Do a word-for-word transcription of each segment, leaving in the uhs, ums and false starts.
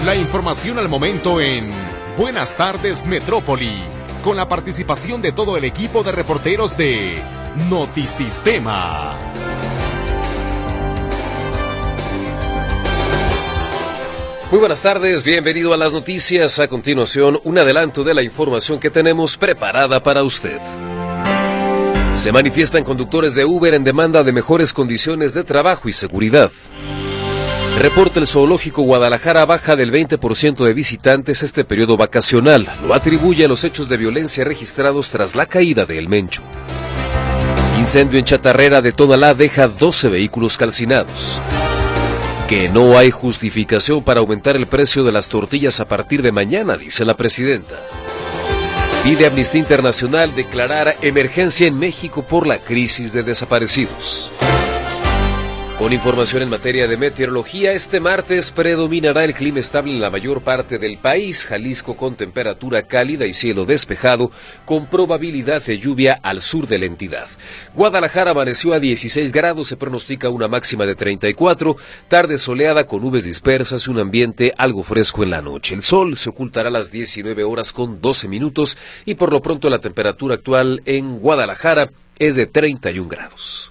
La información al momento en Buenas Tardes Metrópoli, con la participación de todo el equipo de reporteros de Notisistema. Muy buenas tardes, bienvenido a las noticias. A continuación, un adelanto de la información que tenemos preparada para usted. Se manifiestan conductores de Uber en demanda de mejores condiciones de trabajo y seguridad. Reporta el Zoológico Guadalajara baja del veinte por ciento de visitantes este periodo vacacional. Lo atribuye a los hechos de violencia registrados tras la caída de El Mencho. Incendio en Chatarrera de Tonalá deja doce vehículos calcinados. Que no hay justificación para aumentar el precio de las tortillas a partir de mañana, dice la presidenta. Pide Amnistía Internacional declarar emergencia en México por la crisis de desaparecidos. Con información en materia de meteorología, este martes predominará el clima estable en la mayor parte del país. Jalisco con temperatura cálida y cielo despejado, con probabilidad de lluvia al sur de la entidad. Guadalajara amaneció a dieciséis grados, se pronostica una máxima de treinta y cuatro, tarde soleada con nubes dispersas y un ambiente algo fresco en la noche. El sol se ocultará a las diecinueve horas con doce minutos y por lo pronto la temperatura actual en Guadalajara es de treinta y un grados.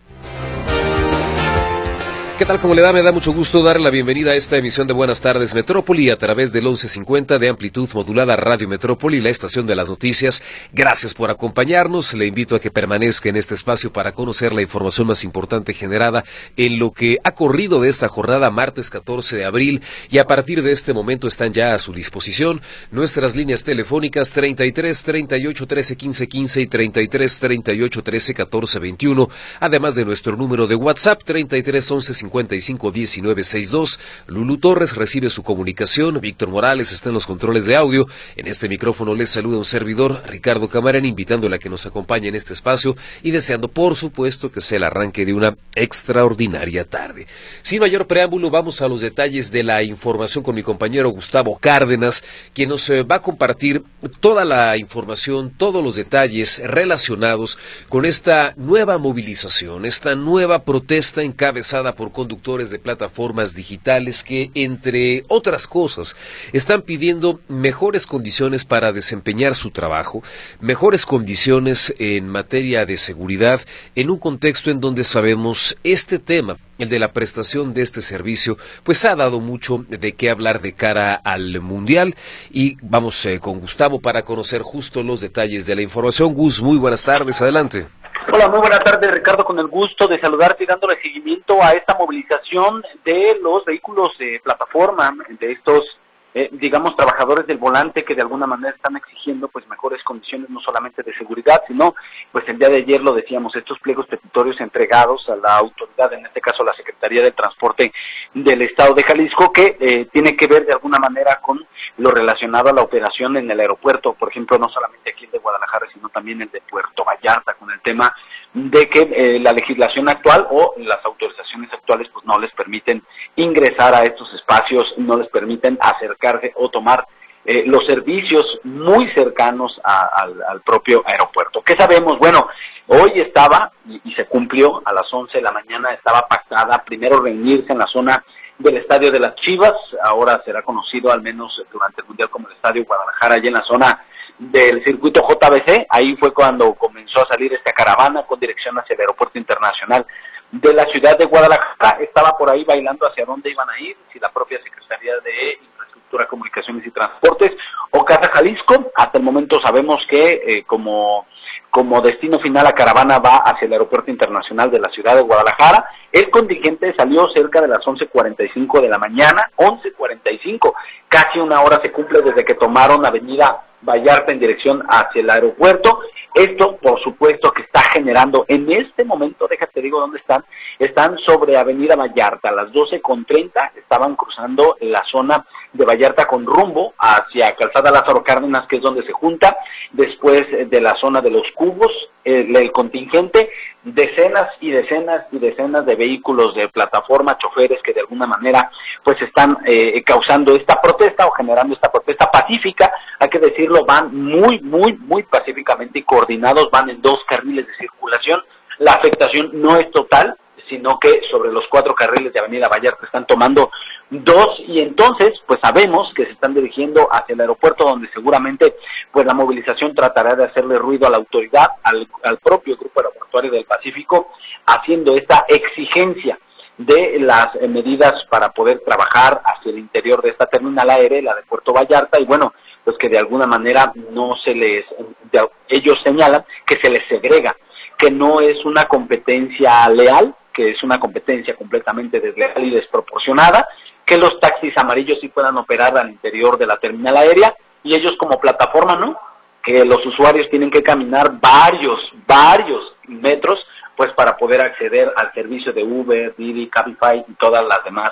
¿Qué tal? ¿Cómo le va? Me da mucho gusto darle la bienvenida a esta emisión de Buenas Tardes Metrópoli a través del once cincuenta de amplitud modulada Radio Metrópoli, la estación de las noticias. Gracias por acompañarnos. Le invito a que permanezca en este espacio para conocer la información más importante generada en lo que ha corrido de esta jornada martes catorce de abril, y a partir de este momento están ya a su disposición nuestras líneas telefónicas treinta y tres, treinta y ocho, trece, quince, quince y treinta y tres, treinta y ocho, trece, catorce, veintiuno, además de nuestro número de WhatsApp treinta y tres, once, cincuenta y cinco, diecinueve, sesenta y dos. Lulu Torres recibe su comunicación, Víctor Morales está en los controles de audio. En este micrófono les saluda un servidor, Ricardo Camarena, invitándole a que nos acompañe en este espacio y deseando, por supuesto, que sea el arranque de una extraordinaria tarde. Sin mayor preámbulo, vamos a los detalles de la información con mi compañero Gustavo Cárdenas, quien nos eh, va a compartir toda la información, todos los detalles relacionados con esta nueva movilización, esta nueva protesta encabezada por conductores de plataformas digitales que, entre otras cosas, están pidiendo mejores condiciones para desempeñar su trabajo, mejores condiciones en materia de seguridad, en un contexto en donde sabemos este tema, el de la prestación de este servicio, pues ha dado mucho de qué hablar de cara al Mundial. Y vamos eh, con Gustavo para conocer justo los detalles de la información. Gus, muy buenas tardes, adelante. Hola, muy buenas tardes, Ricardo, con el gusto de saludarte y dándole seguimiento a esta movilización de los vehículos de plataforma, de estos, eh, digamos, trabajadores del volante que de alguna manera están exigiendo pues mejores condiciones, no solamente de seguridad, sino, pues el día de ayer lo decíamos, estos pliegos petitorios entregados a la autoridad, en este caso la Secretaría de Transporte del Estado de Jalisco, que eh, tiene que ver de alguna manera con lo relacionado a la operación en el aeropuerto, por ejemplo, no solamente aquí el de Guadalajara, sino también el de Puerto Vallarta, con el tema de que eh, la legislación actual o las autorizaciones actuales pues no les permiten ingresar a estos espacios, no les permiten acercarse o tomar eh, los servicios muy cercanos a, al, al propio aeropuerto. ¿Qué sabemos? Bueno, hoy estaba, y, y se cumplió, a las once de la mañana estaba pactada primero reunirse en la zona del Estadio de las Chivas, ahora será conocido al menos durante el Mundial como el Estadio Guadalajara, allá en la zona del circuito J B C. Ahí fue cuando comenzó a salir esta caravana con dirección hacia el Aeropuerto Internacional de la ciudad de Guadalajara. Estaba por ahí bailando hacia dónde iban a ir, si la propia Secretaría de Infraestructura, Comunicaciones y Transportes o Casa Jalisco. Hasta el momento sabemos que eh, como... Como destino final, la caravana va hacia el Aeropuerto Internacional de la ciudad de Guadalajara. El contingente salió cerca de las once cuarenta y cinco de la mañana, once cuarenta y cinco, casi una hora se cumple desde que tomaron Avenida Vallarta en dirección hacia el aeropuerto. Esto, por supuesto, que está generando en este momento, déjate digo dónde están, están sobre Avenida Vallarta, a las doce con treinta, estaban cruzando la zona de Vallarta con rumbo hacia Calzada Lázaro Cárdenas, que es donde se junta, después de la zona de los Cubos, el, el contingente, decenas y decenas y decenas de vehículos de plataforma, choferes que de alguna manera pues están eh, causando esta protesta o generando esta protesta pacífica, hay que decirlo, van muy, muy, muy pacíficamente y coordinados, van en dos carriles de circulación. La afectación no es total, sino que sobre los cuatro carriles de Avenida Vallarta están tomando dos, y entonces pues sabemos que se están dirigiendo hacia el aeropuerto, donde seguramente pues la movilización tratará de hacerle ruido a la autoridad, al, al propio Grupo Aeroportuario del Pacífico, haciendo esta exigencia de las eh, medidas para poder trabajar hacia el interior de esta terminal aérea, la de Puerto Vallarta, y bueno, pues que de alguna manera no se les, de, ellos señalan que se les segrega, que no es una competencia leal, que es una competencia completamente desleal y desproporcionada, que los taxis amarillos sí puedan operar al interior de la terminal aérea, y ellos como plataforma, ¿no?, que los usuarios tienen que caminar varios, varios metros, pues para poder acceder al servicio de Uber, Didi, Cabify y todas las demás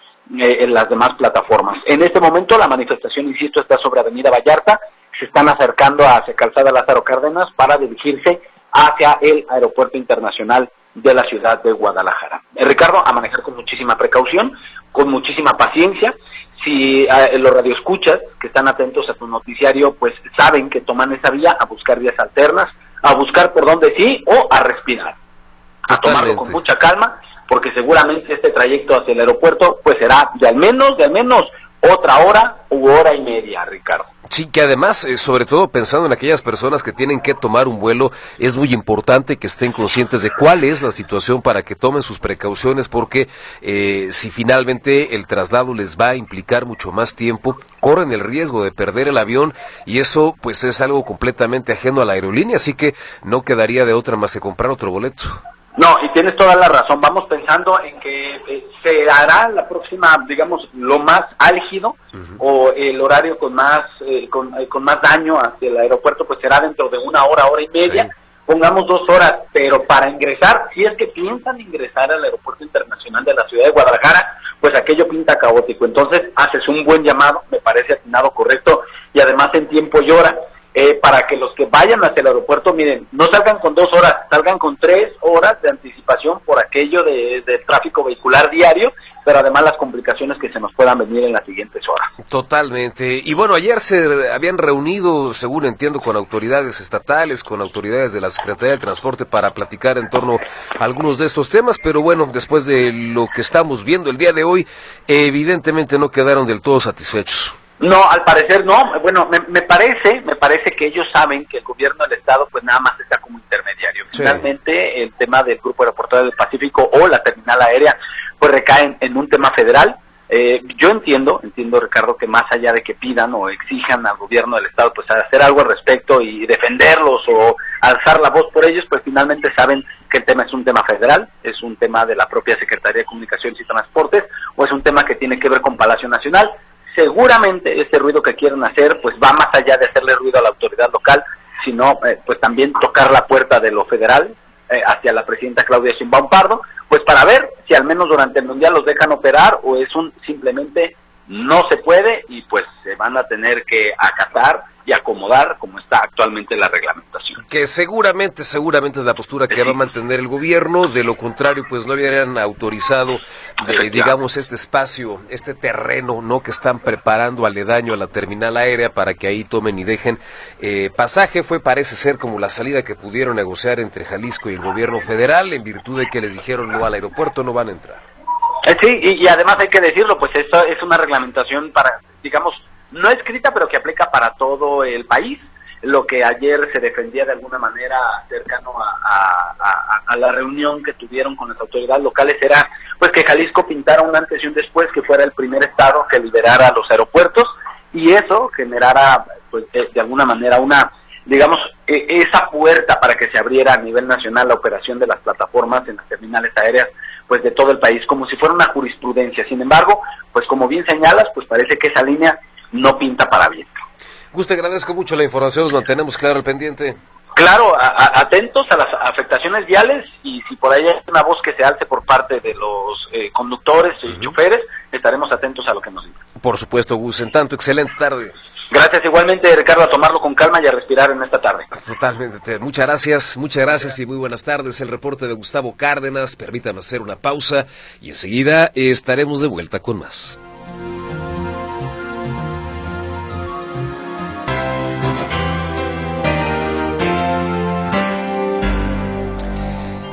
eh, las demás plataformas. En este momento la manifestación, insisto, está sobre Avenida Vallarta, se están acercando hacia Calzada Lázaro Cárdenas para dirigirse hacia el Aeropuerto Internacional de la ciudad de Guadalajara. Eh, Ricardo, a manejar con muchísima precaución, con muchísima paciencia. Si eh, los radioescuchas que están atentos a tu noticiario, pues saben que toman esa vía, a buscar vías alternas, a buscar por dónde sí o a respirar. A tomarlo con mucha calma, porque seguramente este trayecto hacia el aeropuerto pues será de al menos, de al menos otra hora u hora y media, Ricardo. Sí, que además, eh, sobre todo pensando en aquellas personas que tienen que tomar un vuelo, es muy importante que estén conscientes de cuál es la situación para que tomen sus precauciones, porque eh, si finalmente el traslado les va a implicar mucho más tiempo, corren el riesgo de perder el avión, y eso pues es algo completamente ajeno a la aerolínea, así que no quedaría de otra más que comprar otro boleto. No, y tienes toda la razón. Vamos pensando en que eh, se hará la próxima, digamos, lo más álgido, uh-huh, o el horario con más eh, con, eh, con más daño hacia el aeropuerto, pues será dentro de una hora, hora y media. Sí. Pongamos dos horas, pero para ingresar, si es que piensan ingresar al Aeropuerto Internacional de la ciudad de Guadalajara, pues aquello pinta caótico. Entonces haces un buen llamado, me parece atinado, correcto, y además en tiempo y hora. Eh, para que los que vayan hacia el aeropuerto, miren, no salgan con dos horas, salgan con tres horas de anticipación por aquello de, de tráfico vehicular diario, pero además las complicaciones que se nos puedan venir en las siguientes horas. Totalmente. Y bueno, ayer se habían reunido, según entiendo, con autoridades estatales, con autoridades de la Secretaría de Transporte para platicar en torno a algunos de estos temas, pero bueno, después de lo que estamos viendo el día de hoy, evidentemente no quedaron del todo satisfechos. No, al parecer no. Bueno, me, me parece, me parece que ellos saben que el gobierno del estado pues nada más está como intermediario. Sí. Finalmente el tema del Grupo Aeroportuario del Pacífico o la terminal aérea pues recaen en un tema federal. Eh, yo entiendo, entiendo Ricardo, que más allá de que pidan o exijan al gobierno del estado pues hacer algo al respecto y defenderlos o alzar la voz por ellos, pues finalmente saben que el tema es un tema federal, es un tema de la propia Secretaría de Comunicaciones y Transportes, o es un tema que tiene que ver con Palacio Nacional. Seguramente este ruido que quieren hacer pues va más allá de hacerle ruido a la autoridad local, sino eh, pues también tocar la puerta de lo federal eh, hacia la presidenta Claudia Sheinbaum Pardo, pues para ver si al menos durante el Mundial los dejan operar, o es un simplemente no se puede y pues se van a tener que acatar y acomodar como está actualmente la reglamentación. Que seguramente, seguramente es la postura que sí va a mantener el gobierno, de lo contrario pues no habrían autorizado, de, digamos, este espacio, este terreno, ¿no?, que están preparando aledaño a la terminal aérea para que ahí tomen y dejen eh, pasaje. Fue, parece ser, como la salida que pudieron negociar entre Jalisco y el gobierno federal, en virtud de que les dijeron no al aeropuerto, no van a entrar. Eh, sí, y, y además hay que decirlo, pues esto es una reglamentación para, digamos, no escrita, pero que aplica para todo el país. Lo que ayer se defendía de alguna manera cercano a, a, a, a la reunión que tuvieron con las autoridades locales era pues que Jalisco pintara un antes y un después, que fuera el primer estado que liberara los aeropuertos, y eso generara pues de, de alguna manera una, digamos, eh, esa puerta para que se abriera a nivel nacional la operación de las plataformas en las terminales aéreas pues de todo el país, como si fuera una jurisprudencia. Sin embargo, pues como bien señalas, pues parece que esa línea no pinta para bien. Gus, te agradezco mucho la información, nos mantenemos claro al pendiente. Claro, a, a, atentos a las afectaciones viales, y si por ahí hay una voz que se alce por parte de los eh, conductores y uh-huh. choferes, estaremos atentos a lo que nos digan. Por supuesto, Gus, en tanto, excelente tarde. Gracias igualmente, Ricardo, a tomarlo con calma y a respirar en esta tarde. Totalmente, muchas gracias, muchas gracias y muy buenas tardes. El reporte de Gustavo Cárdenas, permítame hacer una pausa y enseguida estaremos de vuelta con más.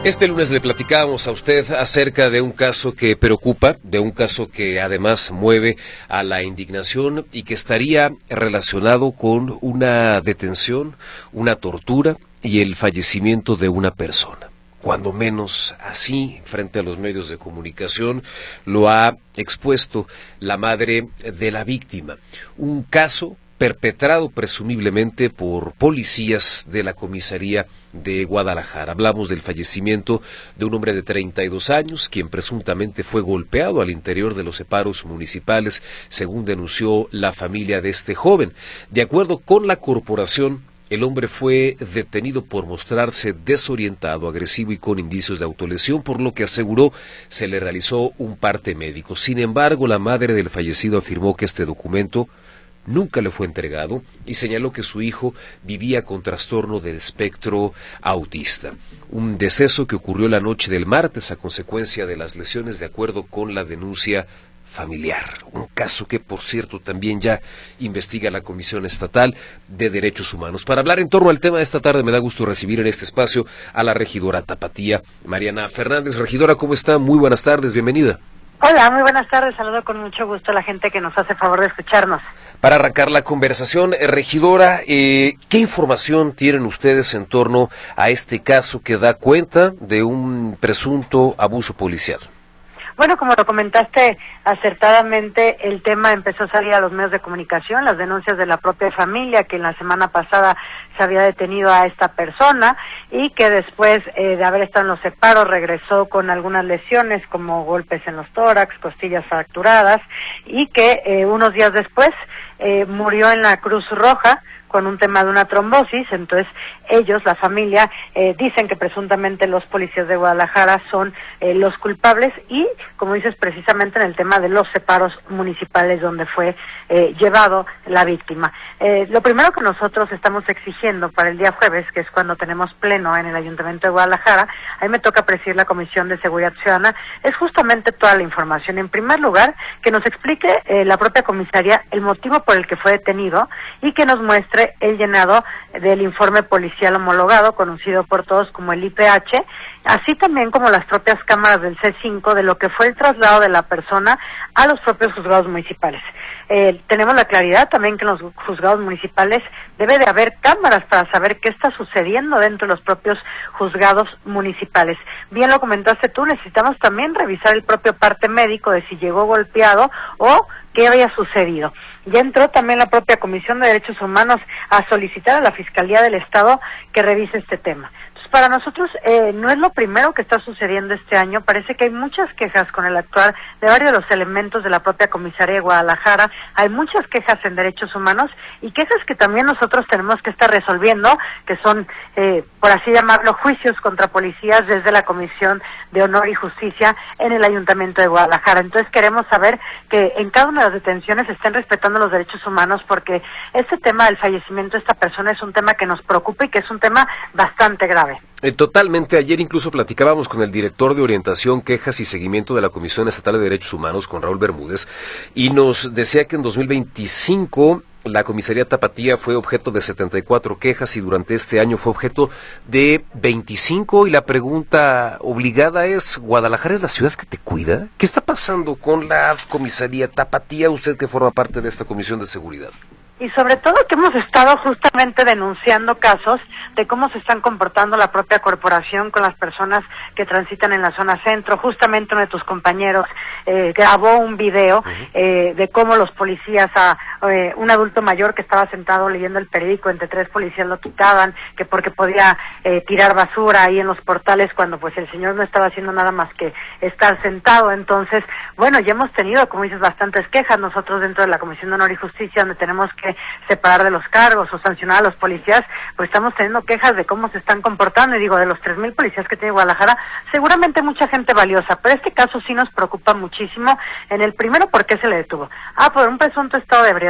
Este lunes le platicábamos a usted acerca de un caso que preocupa, de un caso que además mueve a la indignación y que estaría relacionado con una detención, una tortura y el fallecimiento de una persona. Cuando menos así, frente a los medios de comunicación, lo ha expuesto la madre de la víctima. Un caso perpetrado presumiblemente por policías de la comisaría de Guadalajara. Hablamos del fallecimiento de un hombre de treinta y dos años, quien presuntamente fue golpeado al interior de los separos municipales, según denunció la familia de este joven. De acuerdo con la corporación, el hombre fue detenido por mostrarse desorientado, agresivo y con indicios de autolesión, por lo que aseguró se le realizó un parte médico. Sin embargo, la madre del fallecido afirmó que este documento nunca le fue entregado y señaló que su hijo vivía con trastorno del espectro autista. Un deceso que ocurrió la noche del martes a consecuencia de las lesiones, de acuerdo con la denuncia familiar. Un caso que, por cierto, también ya investiga la Comisión Estatal de Derechos Humanos. Para hablar en torno al tema de esta tarde, me da gusto recibir en este espacio a la regidora tapatía, Mariana Fernández. Regidora, ¿cómo está? Muy buenas tardes, bienvenida. Hola, muy buenas tardes, saludo con mucho gusto a la gente que nos hace favor de escucharnos. Para arrancar la conversación, eh, regidora, eh, ¿qué información tienen ustedes en torno a este caso que da cuenta de un presunto abuso policial? Bueno, como lo comentaste acertadamente, el tema empezó a salir a los medios de comunicación, las denuncias de la propia familia, que en la semana pasada se había detenido a esta persona y que después eh, de haber estado en los separos regresó con algunas lesiones como golpes en los tórax, costillas fracturadas y que eh, unos días después eh, murió en la Cruz Roja con un tema de una trombosis. Entonces ellos, la familia, eh, dicen que presuntamente los policías de Guadalajara son eh, los culpables y, como dices, precisamente en el tema de los separos municipales donde fue eh, llevado la víctima. Eh, lo primero que nosotros estamos exigiendo para el día jueves, que es cuando tenemos pleno en el Ayuntamiento de Guadalajara, a mí me toca presidir la Comisión de Seguridad Ciudadana, es justamente toda la información. En primer lugar, que nos explique eh, la propia comisaría el motivo por el que fue detenido y que nos muestre el llenado del informe policial homologado, conocido por todos como el I P H, así también como las propias cámaras del C cinco de lo que fue el traslado de la persona a los propios juzgados municipales. Eh, tenemos la claridad también que en los juzgados municipales debe de haber cámaras para saber qué está sucediendo dentro de los propios juzgados municipales. Bien lo comentaste tú, necesitamos también revisar el propio parte médico de si llegó golpeado o qué había sucedido. Ya entró también la propia Comisión de Derechos Humanos a solicitar a la Fiscalía del Estado que revise este tema. Para nosotros eh, no es lo primero que está sucediendo este año. Parece que hay muchas quejas con el actuar de varios de los elementos de la propia comisaría de Guadalajara. Hay muchas quejas en derechos humanos y quejas que también nosotros tenemos que estar resolviendo, que son, eh, por así llamarlo, juicios contra policías desde la Comisión de Honor y Justicia en el Ayuntamiento de Guadalajara. Entonces queremos saber que en cada una de las detenciones se estén respetando los derechos humanos, porque este tema del fallecimiento de esta persona es un tema que nos preocupa y que es un tema bastante grave. Eh, totalmente. Ayer incluso platicábamos con el director de Orientación, Quejas y Seguimiento de la Comisión Estatal de Derechos Humanos, con Raúl Bermúdez, y nos decía que en dos mil veinticinco la comisaría Tapatía fue objeto de setenta y cuatro quejas y durante este año fue objeto de veinticinco, y la pregunta obligada es, ¿Guadalajara es la ciudad que te cuida? ¿Qué está pasando con la comisaría Tapatía, usted que forma parte de esta Comisión de Seguridad? Y sobre todo que hemos estado justamente denunciando casos de cómo se están comportando la propia corporación con las personas que transitan en la zona centro. Justamente uno de tus compañeros eh, grabó un video eh, de cómo los policías, a eh, un adulto mayor que estaba sentado leyendo el periódico, entre tres policías lo quitaban, que porque podía eh, tirar basura ahí en los portales cuando pues el señor no estaba haciendo nada más que estar sentado. Entonces, bueno, ya hemos tenido, como dices, bastantes quejas nosotros dentro de la Comisión de Honor y Justicia, donde tenemos que separar de los cargos o sancionar a los policías, pues estamos teniendo quejas de cómo se están comportando, y digo, de los tres mil policías que tiene Guadalajara, seguramente mucha gente valiosa, pero este caso sí nos preocupa muchísimo. En el primero, ¿por qué se le detuvo? Ah, por un presunto estado de ebriedad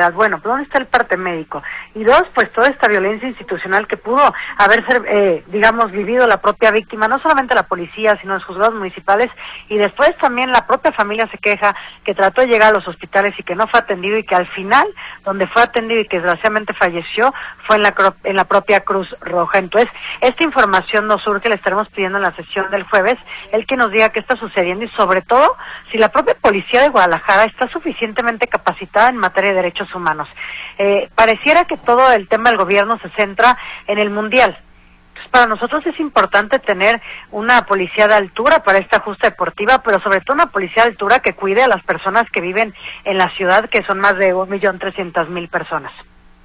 seguridad. Bueno, ¿pero dónde está el parte médico? Y dos, pues toda esta violencia institucional que pudo haber, eh, digamos, vivido la propia víctima, no solamente la policía, sino los juzgados municipales, y después también la propia familia se queja que trató de llegar a los hospitales y que no fue atendido, y que al final, donde fue atendido y que desgraciadamente falleció, fue en la, en la propia Cruz Roja. Entonces, esta información nos surge, le estaremos pidiendo en la sesión del jueves, el que nos diga qué está sucediendo y sobre todo, si la propia policía de Guadalajara está suficientemente capacitada en materia de derechos humanos. Eh, pareciera que todo el tema del gobierno se centra en el mundial. Entonces, para nosotros es importante tener una policía de altura para esta justa deportiva, pero sobre todo una policía de altura que cuide a las personas que viven en la ciudad, que son más de un millón trescientas mil personas.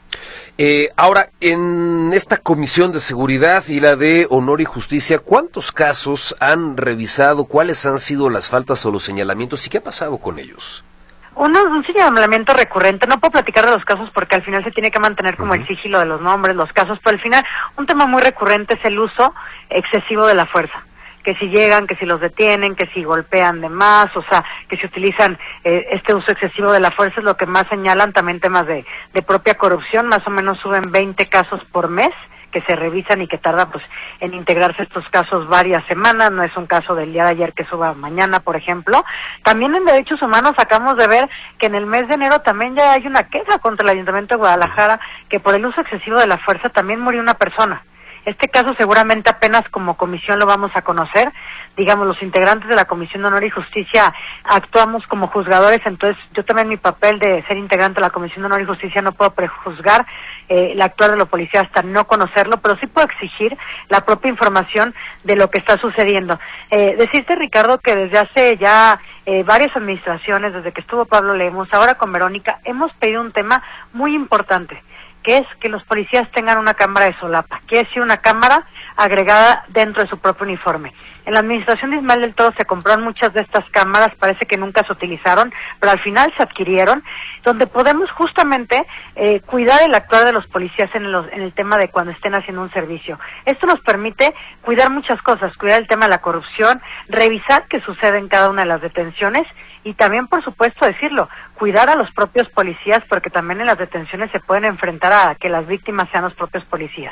Eh, ahora, en esta Comisión de Seguridad y la de Honor y Justicia, ¿cuántos casos han revisado? ¿Cuáles han sido las faltas o los señalamientos? ¿Y qué ha pasado con ellos? Uno, un señalamiento recurrente, no puedo platicar de los casos porque al final se tiene que mantener como uh-huh. el sigilo de los nombres, los casos, pero al final un tema muy recurrente es el uso excesivo de la fuerza. Que si llegan, que si los detienen, que si golpean de más, o sea, que si utilizan eh, este uso excesivo de la fuerza es lo que más señalan. También temas de, de propia corrupción, más o menos suben veinte casos por mes que se revisan y que tarda pues en integrarse estos casos varias semanas, no es un caso del día de ayer que suba mañana, por ejemplo. También en derechos humanos acabamos de ver que en el mes de enero también ya hay una queja contra el Ayuntamiento de Guadalajara, que por el uso excesivo de la fuerza también murió una persona. Este caso seguramente apenas como comisión lo vamos a conocer. Digamos, los integrantes de la Comisión de Honor y Justicia actuamos como juzgadores, entonces yo también mi papel de ser integrante de la Comisión de Honor y Justicia no puedo prejuzgar eh, el actuar de la policía hasta no conocerlo, pero sí puedo exigir la propia información de lo que está sucediendo. Eh, decirte, Ricardo, que desde hace ya eh, varias administraciones, desde que estuvo Pablo Lemos, ahora con Verónica, hemos pedido un tema muy importante, que es que los policías tengan una cámara de solapa, que es una cámara agregada dentro de su propio uniforme. En la administración de Ismael del Toro se compraron muchas de estas cámaras, parece que nunca se utilizaron, pero al final se adquirieron, donde podemos justamente eh, cuidar el actuar de los policías en, los, en el tema de cuando estén haciendo un servicio. Esto nos permite cuidar muchas cosas, cuidar el tema de la corrupción, revisar qué sucede en cada una de las detenciones y también, por supuesto, decirlo, cuidar a los propios policías, porque también en las detenciones se pueden enfrentar a que las víctimas sean los propios policías.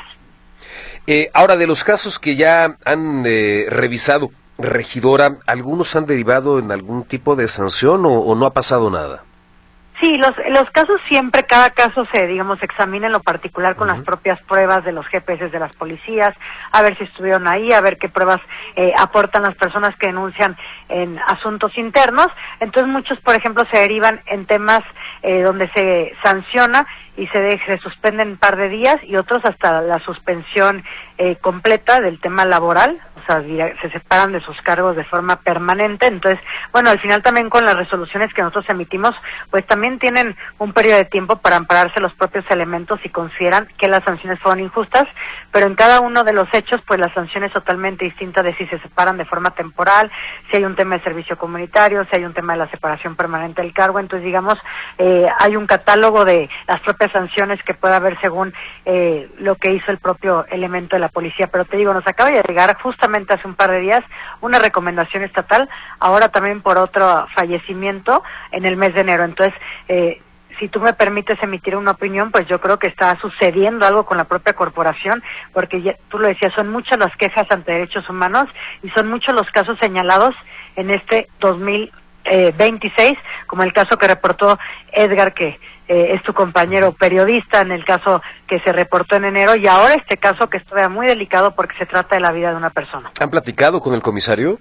Eh, ahora, de los casos que ya han eh, revisado, regidora, ¿algunos han derivado en algún tipo de sanción o, o no ha pasado nada? Sí, los los casos siempre, cada caso se, digamos, examina en lo particular con uh-huh. las propias pruebas de los G P S de las policías, a ver si estuvieron ahí, a ver qué pruebas eh, aportan las personas que denuncian en asuntos internos. Entonces muchos, por ejemplo, se derivan en temas eh, donde se sanciona y se, de, se suspenden un par de días, y otros hasta la suspensión eh, completa del tema laboral, o sea, se separan de sus cargos de forma permanente. Entonces, bueno, al final también con las resoluciones que nosotros emitimos, pues también tienen un periodo de tiempo para ampararse los propios elementos si consideran que las sanciones fueron injustas, pero en cada uno de los hechos, pues la sanción es totalmente distinta de si se separan de forma temporal, si hay un tema de servicio comunitario, si hay un tema de la separación permanente del cargo. Entonces, digamos, eh, hay un catálogo de las propias sanciones que pueda haber según eh, lo que hizo el propio elemento de la policía. Pero te digo, nos acaba de llegar justamente hace un par de días una recomendación estatal, ahora también por otro fallecimiento en el mes de enero. Entonces, eh, si tú me permites emitir una opinión, pues yo creo que está sucediendo algo con la propia corporación, porque ya, tú lo decías, son muchas las quejas ante derechos humanos y son muchos los casos señalados en este dos mil veintiséis, como el caso que reportó Edgar, que eh, es tu compañero periodista, en el caso que se reportó en enero, y ahora este caso que es todavía muy delicado porque se trata de la vida de una persona. ¿Han platicado con el comisario?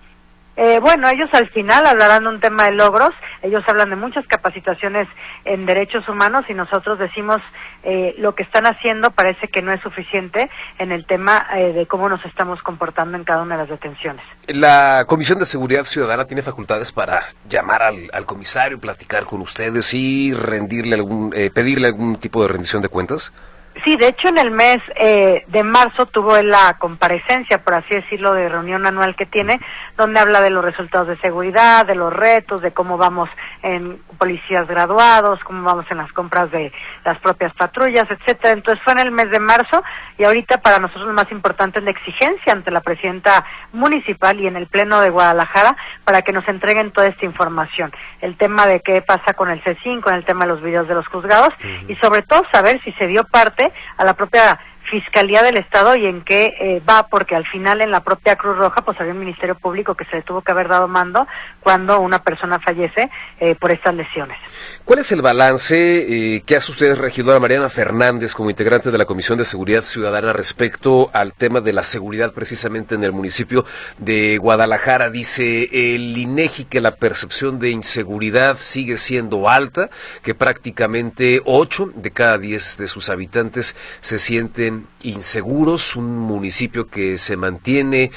Eh, bueno, ellos al final hablarán de un tema de logros, ellos hablan de muchas capacitaciones en derechos humanos y nosotros decimos eh, lo que están haciendo parece que no es suficiente en el tema eh, de cómo nos estamos comportando en cada una de las detenciones. La Comisión de Seguridad Ciudadana tiene facultades para llamar al, al comisario, platicar con ustedes y rendirle algún, eh, pedirle algún tipo de rendición de cuentas. Sí, de hecho en el mes eh, de marzo tuvo él la comparecencia, por así decirlo, de reunión anual que tiene, donde habla de los resultados de seguridad, de los retos, de cómo vamos en policías graduados, cómo vamos en las compras de las propias patrullas, etcétera. Entonces fue en el mes de marzo y ahorita para nosotros lo más importante es la exigencia ante la presidenta municipal y en el Pleno de Guadalajara para que nos entreguen toda esta información. El tema de qué pasa con el C cinco, en el tema de los videos de los juzgados uh-huh. y sobre todo saber si se dio parte a la propia Fiscalía del Estado y en qué eh, va, porque al final en la propia Cruz Roja pues había un Ministerio Público que se le tuvo que haber dado mando cuando una persona fallece eh, por estas lesiones. ¿Cuál es el balance eh, que hace usted, regidora Mariana Fernández, como integrante de la Comisión de Seguridad Ciudadana, respecto al tema de la seguridad precisamente en el municipio de Guadalajara? Dice el INEGI que la percepción de inseguridad sigue siendo alta, que prácticamente ocho de cada diez de sus habitantes se sienten inseguros, un municipio que se mantiene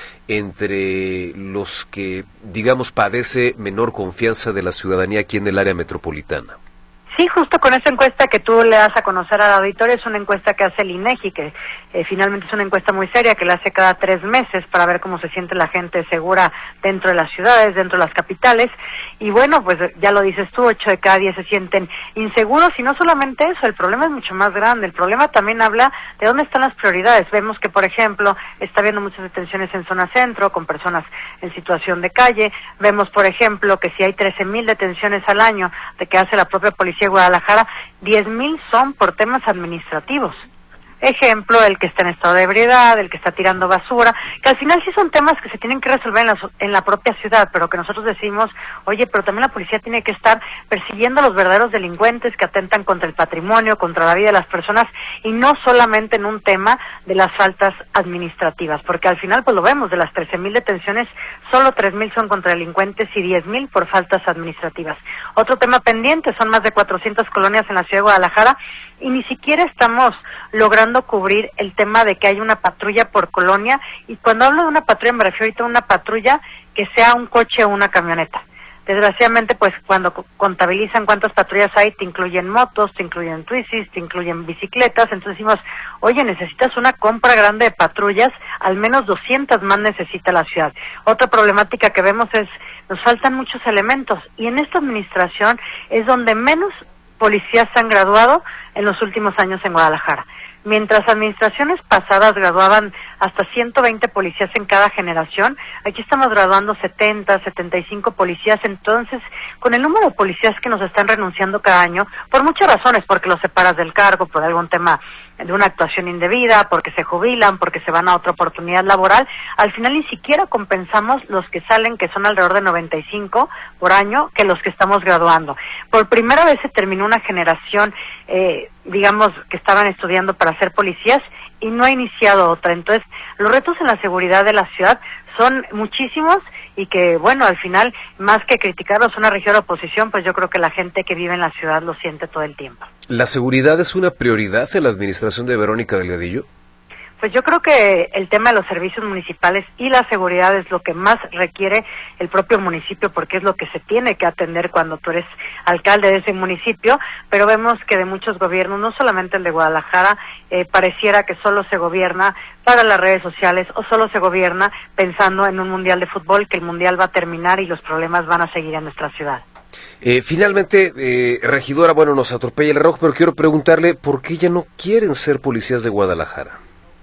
entre los que, digamos, padece menor confianza de la ciudadanía aquí en el área metropolitana. Sí, justo con esa encuesta que tú le das a conocer al auditorio, es una encuesta que hace el INEGI, que eh, finalmente es una encuesta muy seria, que la hace cada tres meses para ver cómo se siente la gente segura dentro de las ciudades, dentro de las capitales, y bueno, pues ya lo dices tú, ocho de cada diez se sienten inseguros, y no solamente eso, el problema es mucho más grande, el problema también habla de dónde están las prioridades. Vemos que, por ejemplo, está habiendo muchas detenciones en zona centro, con personas en situación de calle, vemos, por ejemplo, que si hay trece mil detenciones al año de que hace la propia policía de Guadalajara, diez mil son por temas administrativos. Ejemplo, el que está en estado de ebriedad, el que está tirando basura, que al final sí son temas que se tienen que resolver en la, en la propia ciudad, pero que nosotros decimos, oye, pero también la policía tiene que estar persiguiendo a los verdaderos delincuentes que atentan contra el patrimonio, contra la vida de las personas, y no solamente en un tema de las faltas administrativas, porque al final pues lo vemos, de las trece mil detenciones, solo tres mil son contra delincuentes y diez mil por faltas administrativas. Otro tema pendiente, son más de cuatrocientas colonias en la ciudad de Guadalajara, y ni siquiera estamos logrando cubrir el tema de que hay una patrulla por colonia, y cuando hablo de una patrulla me refiero ahorita a una patrulla que sea un coche o una camioneta. Desgraciadamente, pues cuando contabilizan cuántas patrullas hay, te incluyen motos, te incluyen twicis, te incluyen bicicletas, entonces decimos, oye, necesitas una compra grande de patrullas, al menos doscientas más necesita la ciudad. Otra problemática que vemos es, nos faltan muchos elementos, y en esta administración es donde menos policías se han graduado en los últimos años en Guadalajara. Mientras administraciones pasadas graduaban hasta ciento veinte policías en cada generación, aquí estamos graduando setenta, setenta y cinco policías. Entonces, con el número de policías que nos están renunciando cada año, por muchas razones, porque los separas del cargo, por algún tema de una actuación indebida, porque se jubilan, porque se van a otra oportunidad laboral, al final ni siquiera compensamos los que salen, que son alrededor de noventa y cinco por año, que los que estamos graduando. Por primera vez se terminó una generación, eh, digamos, que estaban estudiando para ser policías, y no ha iniciado otra. Entonces, los retos en la seguridad de la ciudad son muchísimos, y que, bueno, al final, más que criticarlos una región de oposición, pues yo creo que la gente que vive en la ciudad lo siente todo el tiempo. ¿La seguridad es una prioridad en la administración de Verónica Delgadillo? Pues yo creo que el tema de los servicios municipales y la seguridad es lo que más requiere el propio municipio, porque es lo que se tiene que atender cuando tú eres alcalde de ese municipio, pero vemos que de muchos gobiernos, no solamente el de Guadalajara, eh, pareciera que solo se gobierna para las redes sociales o solo se gobierna pensando en un mundial de fútbol, que el mundial va a terminar y los problemas van a seguir en nuestra ciudad. Eh, finalmente, eh, regidora, bueno, nos atropella el reloj, pero quiero preguntarle por qué ya no quieren ser policías de Guadalajara.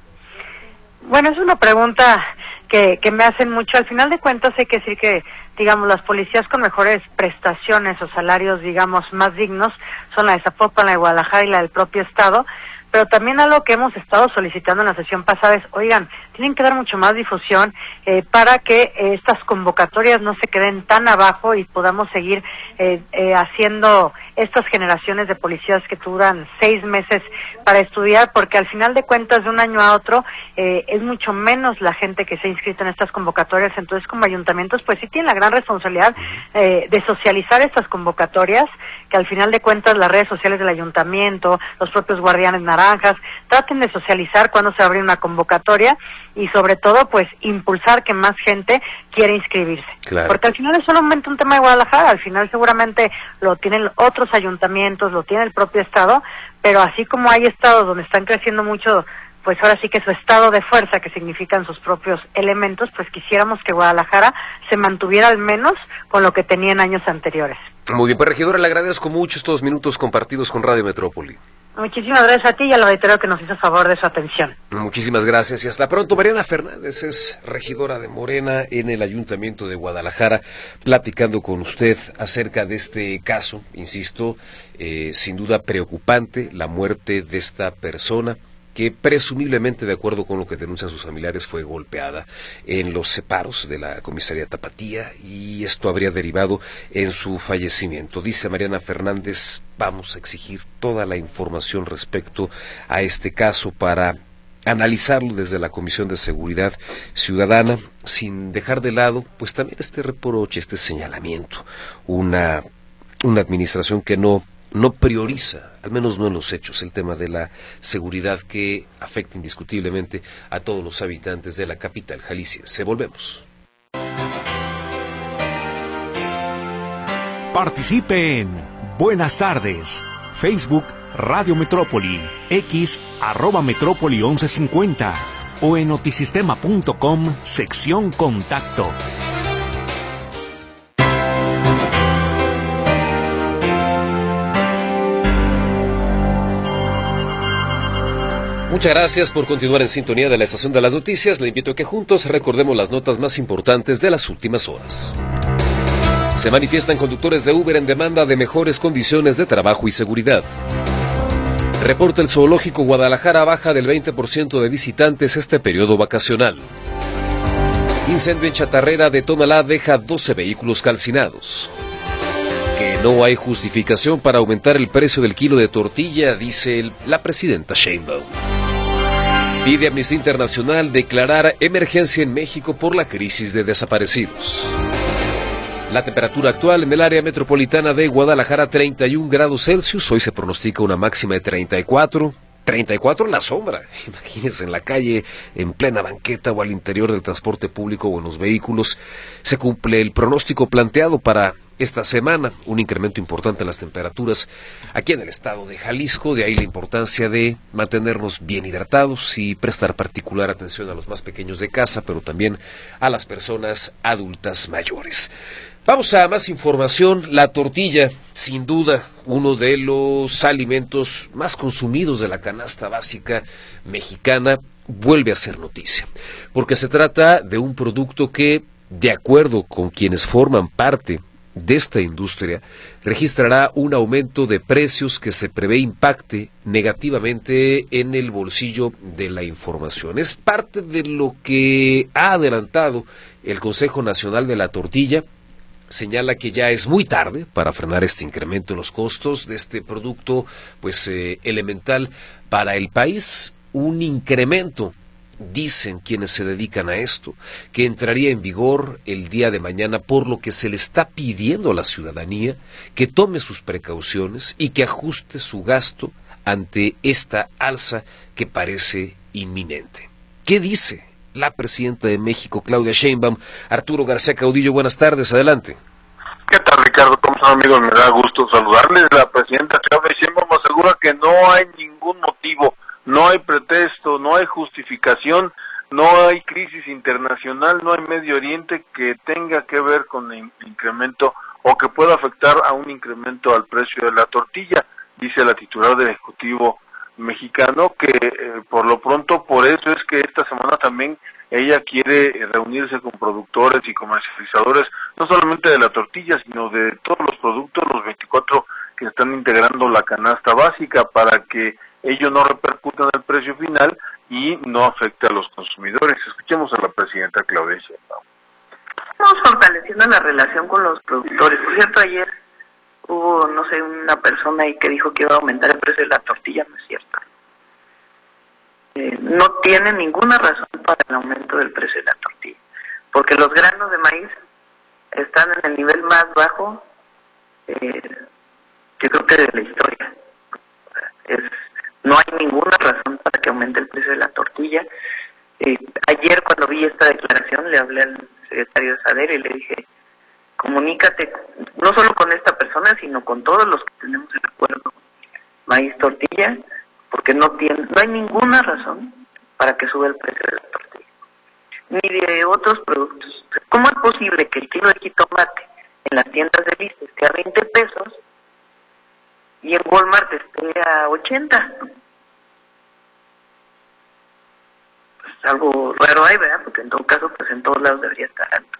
Bueno, es una pregunta que, que me hacen mucho. Al final de cuentas hay que decir que, digamos, las policías con mejores prestaciones o salarios, digamos, más dignos son la de Zapopan, la de Guadalajara y la del propio Estado. Pero también algo que hemos estado solicitando en la sesión pasada es, oigan, tienen que dar mucho más difusión eh, para que eh, estas convocatorias no se queden tan abajo y podamos seguir eh, eh, haciendo estas generaciones de policías que duran seis meses para estudiar, porque al final de cuentas, de un año a otro, eh, es mucho menos la gente que se ha inscrito en estas convocatorias. Entonces, como ayuntamientos, pues sí tienen la gran responsabilidad eh, de socializar estas convocatorias, que al final de cuentas las redes sociales del ayuntamiento, los propios guardianes naranjas, naranjas, traten de socializar cuando se abre una convocatoria y sobre todo pues impulsar que más gente quiera inscribirse. Claro. Porque al final es solamente un tema de Guadalajara, al final seguramente lo tienen otros ayuntamientos, lo tiene el propio estado, pero así como hay estados donde están creciendo mucho, pues ahora sí que su estado de fuerza, que significan sus propios elementos, pues quisiéramos que Guadalajara se mantuviera al menos con lo que tenía en años anteriores. Muy bien, pues regidora, le agradezco mucho estos minutos compartidos con Radio Metrópoli. Muchísimas gracias a ti y al auditorio que nos hizo favor de su atención. Muchísimas gracias y hasta pronto. Mariana Fernández es regidora de Morena en el Ayuntamiento de Guadalajara, platicando con usted acerca de este caso, insisto, eh, sin duda preocupante, la muerte de esta persona, que presumiblemente, de acuerdo con lo que denuncian sus familiares, fue golpeada en los separos de la comisaría Tapatía y esto habría derivado en su fallecimiento. Dice Mariana Fernández, vamos a exigir toda la información respecto a este caso para analizarlo desde la Comisión de Seguridad Ciudadana, sin dejar de lado pues también este reproche, este señalamiento, una, una administración que no no prioriza, al menos no en los hechos, el tema de la seguridad que afecta indiscutiblemente a todos los habitantes de la capital jalisciense. Volvemos. Participe en Buenas Tardes, Facebook Radio Metrópoli, X arroba Metrópoli once cincuenta o en notisistema punto com, sección Contacto. Muchas gracias por continuar en sintonía de la Estación de las Noticias. Le invito a que juntos recordemos las notas más importantes de las últimas horas. Se manifiestan conductores de Uber en demanda de mejores condiciones de trabajo y seguridad. Reporta el Zoológico Guadalajara baja del veinte por ciento de visitantes este periodo vacacional. Incendio en Chatarrera de Tonalá deja doce vehículos calcinados. Que no hay justificación para aumentar el precio del kilo de tortilla, dice el, la presidenta Sheinbaum. Pide Amnistía Internacional declarar emergencia en México por la crisis de desaparecidos. La temperatura actual en el área metropolitana de Guadalajara, treinta y un grados Celsius. Hoy se pronostica una máxima de treinta y cuatro. treinta y cuatro en la sombra. Imagínense en la calle, en plena banqueta o al interior del transporte público o en los vehículos. Se cumple el pronóstico planteado para esta semana, un incremento importante en las temperaturas aquí en el estado de Jalisco, de ahí la importancia de mantenernos bien hidratados y prestar particular atención a los más pequeños de casa, pero también a las personas adultas mayores. Vamos a más información. La tortilla, sin duda, uno de los alimentos más consumidos de la canasta básica mexicana, vuelve a ser noticia, porque se trata de un producto que, de acuerdo con quienes forman parte de esta industria, registrará un aumento de precios que se prevé impacte negativamente en el bolsillo de la información. Es parte de lo que ha adelantado el Consejo Nacional de la Tortilla. Señala que ya es muy tarde para frenar este incremento en los costos de este producto, pues eh, elemental para el país. Un incremento, dicen quienes se dedican a esto, que entraría en vigor el día de mañana, por lo que se le está pidiendo a la ciudadanía que tome sus precauciones y que ajuste su gasto ante esta alza que parece inminente. ¿Qué dice la presidenta de México, Claudia Sheinbaum? Arturo García Caudillo, buenas tardes, adelante. ¿Qué tal, Ricardo? ¿Cómo están, amigos? Me da gusto saludarles. La presidenta Claudia Sheinbaum asegura que no hay ningún motivo, no hay pretexto, no hay justificación, no hay crisis internacional, no hay Medio Oriente que tenga que ver con el incremento o que pueda afectar a un incremento al precio de la tortilla, dice la titular del Ejecutivo mexicano, que eh, por lo pronto, por eso es que esta semana también ella quiere eh, reunirse con productores y comercializadores, no solamente de la tortilla, sino de todos los productos, los veinticuatro que están integrando la canasta básica, para que ello no repercuta en el precio final y no afecte a los consumidores. Escuchemos a la presidenta Claudia Sheinbaum. Estamos fortaleciendo la relación con los productores. Por cierto, ayer hubo, no sé, una persona ahí que dijo que iba a aumentar el precio de la tortilla. No es cierto. Eh, no tiene ninguna razón para el aumento del precio de la tortilla, porque los granos de maíz están en el nivel más bajo, eh, yo creo que de la historia. Es, no hay ninguna maíz tortilla, porque no tiene, no hay ninguna razón para que suba el precio de la tortilla, ni de otros productos. ¿Cómo es posible que el kilo de jitomate en las tiendas de lista esté a veinte pesos y en Walmart esté a ochenta? Pues algo raro hay, ¿verdad? Porque en todo caso, pues en todos lados debería estar alto.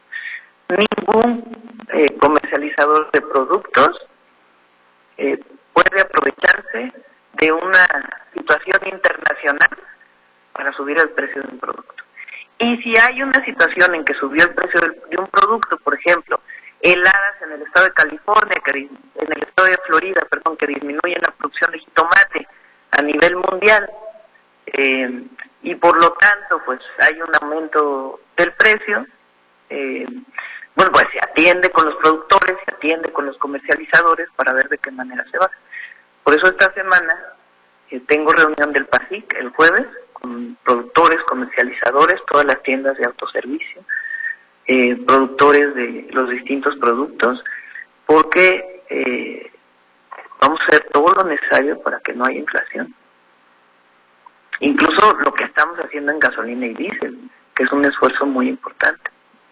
Ningún eh, comercializador de productos eh, puede aprovecharse de una situación internacional para subir el precio de un producto. Y si hay una situación en que subió el precio de un producto, por ejemplo, heladas en el estado de California, que, en el estado de Florida, perdón, que disminuyen la producción de jitomate a nivel mundial, eh, y por lo tanto, pues hay un aumento del precio, eh, bueno, pues se atiende con los productores, se atiende con los comercializadores para ver de qué manera se va. Por eso esta semana eh, tengo reunión del PASIC el jueves, con productores, comercializadores, todas las tiendas de autoservicio, eh, productores de los distintos productos, porque eh, vamos a hacer todo lo necesario para que no haya inflación. Incluso lo que estamos haciendo en gasolina y diésel, que es un esfuerzo muy importante.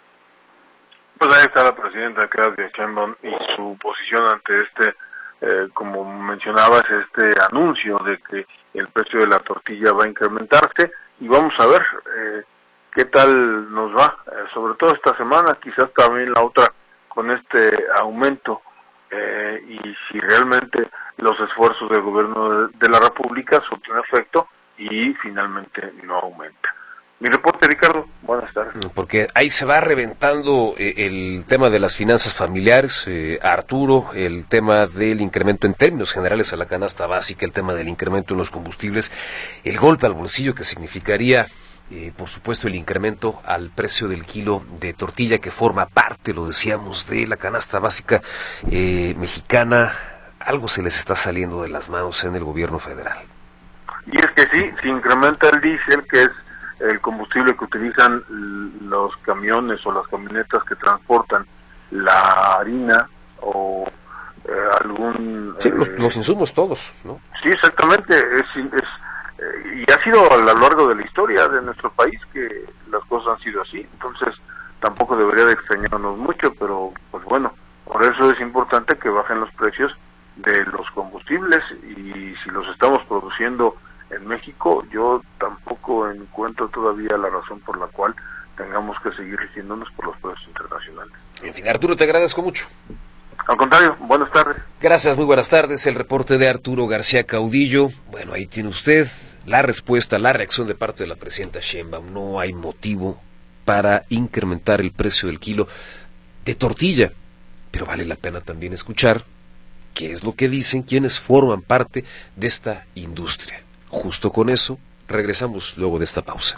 Pues ahí está la presidenta Claudia Sheinbaum y su posición ante este, eh, como mencionabas, este anuncio de que el precio de la tortilla va a incrementarse, y vamos a ver eh, qué tal nos va, eh, sobre todo esta semana, quizás también la otra, con este aumento, eh, y si realmente los esfuerzos del gobierno de, de la República surten efecto y finalmente no aumenta. Mi reporte, Ricardo, buenas tardes. Porque ahí se va reventando eh, el tema de las finanzas familiares, eh, Arturo, el tema del incremento en términos generales a la canasta básica, el tema del incremento en los combustibles, el golpe al bolsillo que significaría, eh, por supuesto, el incremento al precio del kilo de tortilla que forma parte, lo decíamos, de la canasta básica eh, mexicana. Algo se les está saliendo de las manos en el gobierno federal. Y es que sí, se incrementa el diésel, que es el combustible que utilizan los camiones o las camionetas que transportan la harina o eh, algún... Sí, eh, los, los insumos todos, ¿no? Sí, exactamente, es, es eh, y ha sido a lo largo de la historia de nuestro país que las cosas han sido así, entonces tampoco debería de extrañarnos mucho, pero pues bueno, por eso es importante que bajen los precios de los combustibles, y si los estamos produciendo en México, yo tampoco encuentro todavía la razón por la cual tengamos que seguir rigiéndonos por los precios internacionales. En fin, Arturo, te agradezco mucho. Al contrario, buenas tardes. Gracias, muy buenas tardes. El reporte de Arturo García Caudillo. Bueno, ahí tiene usted la respuesta, la reacción de parte de la presidenta Sheinbaum. No hay motivo para incrementar el precio del kilo de tortilla, pero vale la pena también escuchar qué es lo que dicen quienes forman parte de esta industria. Justo con eso, regresamos luego de esta pausa.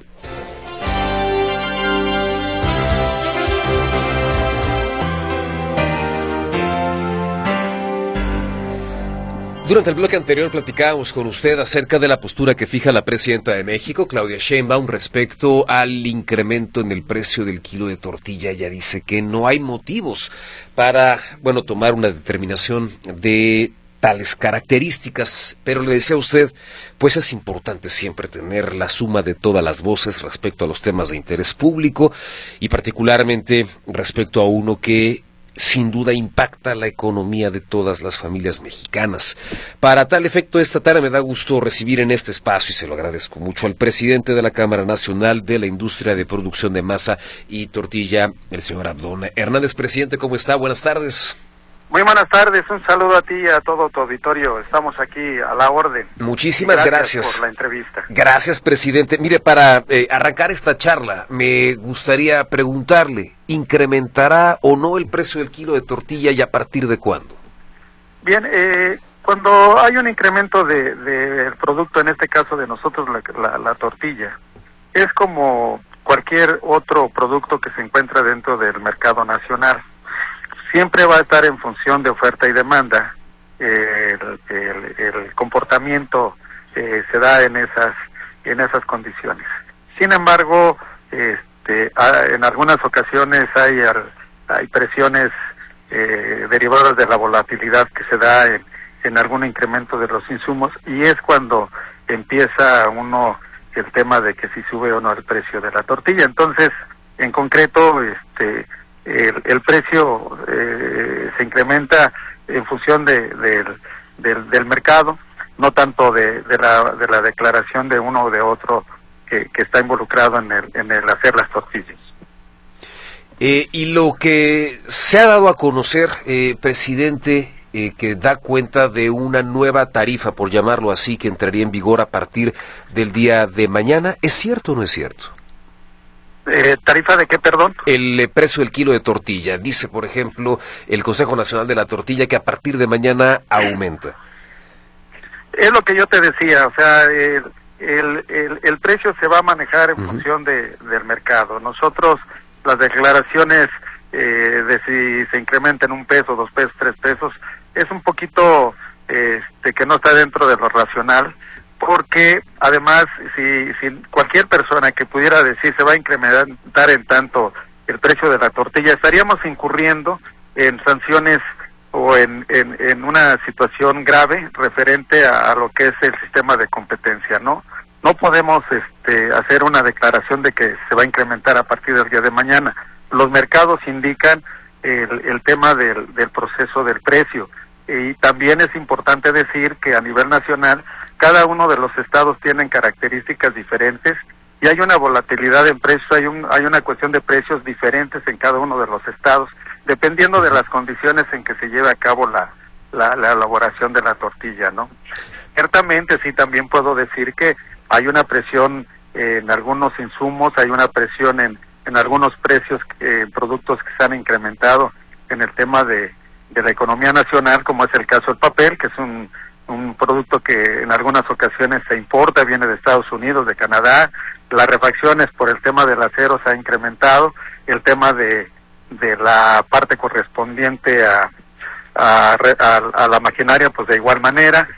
Durante el bloque anterior platicábamos con usted acerca de la postura que fija la presidenta de México, Claudia Sheinbaum, respecto al incremento en el precio del kilo de tortilla. Ella dice que no hay motivos para, bueno, tomar una determinación de tales características, pero le decía a usted, pues es importante siempre tener la suma de todas las voces respecto a los temas de interés público y particularmente respecto a uno que sin duda impacta la economía de todas las familias mexicanas. Para tal efecto, esta tarde me da gusto recibir en este espacio, y se lo agradezco mucho, al presidente de la Cámara Nacional de la Industria de Producción de Masa y Tortilla, el señor Abdón Hernández. Presidente, ¿cómo está? Buenas tardes. Muy buenas tardes, un saludo a ti y a todo tu auditorio, estamos aquí a la orden. Muchísimas gracias, gracias por la entrevista. Gracias, presidente. Mire, para eh, arrancar esta charla, me gustaría preguntarle, ¿incrementará o no el precio del kilo de tortilla y a partir de cuándo? Bien, eh, cuando hay un incremento de, de producto, en este caso de nosotros la, la, la tortilla, es como cualquier otro producto que se encuentra dentro del mercado nacional. Siempre va a estar en función de oferta y demanda. Eh, el, el, el comportamiento eh, se da en esas en esas condiciones. Sin embargo, este, en algunas ocasiones hay hay presiones eh, derivadas de la volatilidad que se da en, en algún incremento de los insumos, y es cuando empieza uno el tema de que si sube o no el precio de la tortilla. Entonces, en concreto, este el, el precio eh, se incrementa en función de, de, del, del mercado, no tanto de, de, la, de la declaración de uno o de otro que, que está involucrado en el, en el hacer las tortillas. Eh, y lo que se ha dado a conocer, eh, presidente, eh, que da cuenta de una nueva tarifa, por llamarlo así, que entraría en vigor a partir del día de mañana, ¿es cierto o no es cierto? Eh, ¿Tarifa de qué, perdón? El eh, precio del kilo de tortilla. Dice, por ejemplo, el Consejo Nacional de la Tortilla que a partir de mañana aumenta. Es lo que yo te decía, o sea, el, el, el, el precio se va a manejar en uh-huh. función de, del mercado. Nosotros, las declaraciones eh, de si se incrementan un peso, dos pesos, tres pesos, es un poquito este, que no está dentro de lo racional, porque además, si, si cualquier persona que pudiera decir se va a incrementar en tanto el precio de la tortilla, estaríamos incurriendo en sanciones o en, en, en una situación grave referente a, a lo que es el sistema de competencia, ¿no? No podemos este, hacer una declaración de que se va a incrementar a partir del día de mañana. Los mercados indican el, el tema del, del proceso del precio, y también es importante decir que a nivel nacional cada uno de los estados tienen características diferentes y hay una volatilidad en precios, hay, un, hay una cuestión de precios diferentes en cada uno de los estados, dependiendo de las condiciones en que se lleve a cabo la, la, la elaboración de la tortilla, ¿no? Ciertamente sí también puedo decir que hay una presión eh, en algunos insumos, hay una presión en, en algunos precios, eh, productos que se han incrementado en el tema de, de la economía nacional, como es el caso del papel, que es un, un producto que en algunas ocasiones se importa, viene de Estados Unidos, de Canadá. Las refacciones por el tema del acero se ha incrementado, el tema de, de la parte correspondiente a, a, a, a la maquinaria, pues de igual manera,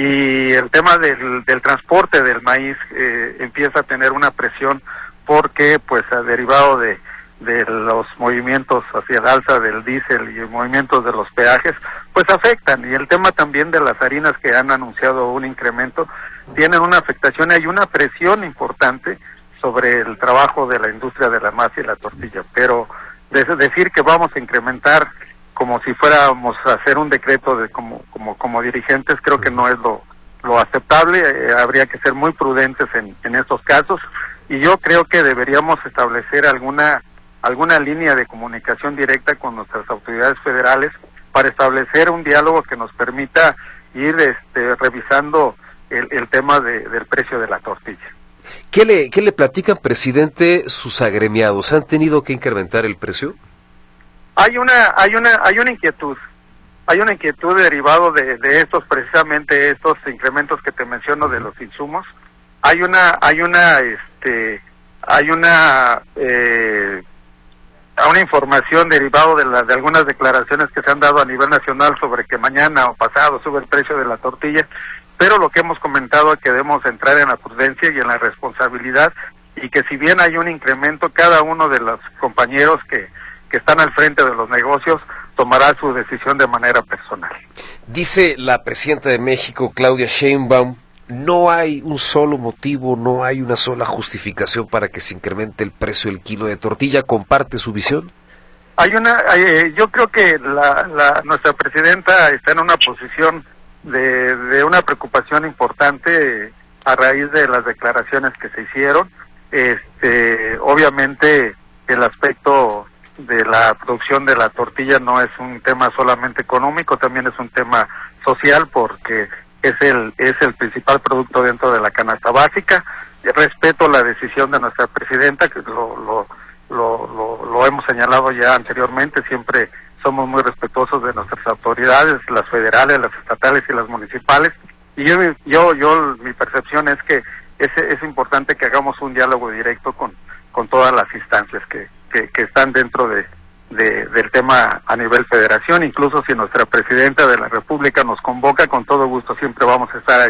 y el tema del, del transporte del maíz eh, empieza a tener una presión porque, pues, derivado de de los movimientos hacia el alza del diésel y movimientos de los peajes, pues afectan. Y el tema también de las harinas, que han anunciado un incremento, tienen una afectación, hay una presión importante sobre el trabajo de la industria de la masa y la tortilla. Pero de decir que vamos a incrementar como si fuéramos a hacer un decreto de como como como dirigentes, creo que no es lo lo aceptable. Eh, habría que ser muy prudentes en, en estos casos, y yo creo que deberíamos establecer alguna alguna línea de comunicación directa con nuestras autoridades federales para establecer un diálogo que nos permita ir este, revisando el, el tema de, del precio de la tortilla. ¿Qué le, qué le platican, presidente, sus agremiados? ¿Han tenido que incrementar el precio? Hay una, hay una, hay una inquietud, hay una inquietud derivado de, de estos, precisamente estos incrementos que te menciono de los insumos. Hay una, hay una, este, hay una, eh, a una información derivado de, la, de algunas declaraciones que se han dado a nivel nacional sobre que mañana o pasado sube el precio de la tortilla, pero lo que hemos comentado es que debemos entrar en la prudencia y en la responsabilidad, y que si bien hay un incremento, cada uno de los compañeros que, que están al frente de los negocios tomará su decisión de manera personal. Dice la presidenta de México, Claudia Sheinbaum, no hay un solo motivo, no hay una sola justificación para que se incremente el precio del kilo de tortilla. ¿Comparte su visión? Hay una, eh, yo creo que la, la, nuestra presidenta está en una posición de, de una preocupación importante a raíz de las declaraciones que se hicieron. Este, obviamente el aspecto de la producción de la tortilla no es un tema solamente económico, también es un tema social, porque es el es el principal producto dentro de la canasta básica. Respeto la decisión de nuestra presidenta, que lo lo, lo lo lo hemos señalado ya anteriormente, siempre somos muy respetuosos de nuestras autoridades, las federales, las estatales y las municipales, y yo yo yo mi percepción es que es, es importante que hagamos un diálogo directo con con todas las instancias que que, que están dentro de De, del tema a nivel federación. Incluso si nuestra presidenta de la República nos convoca, con todo gusto siempre vamos a estar allí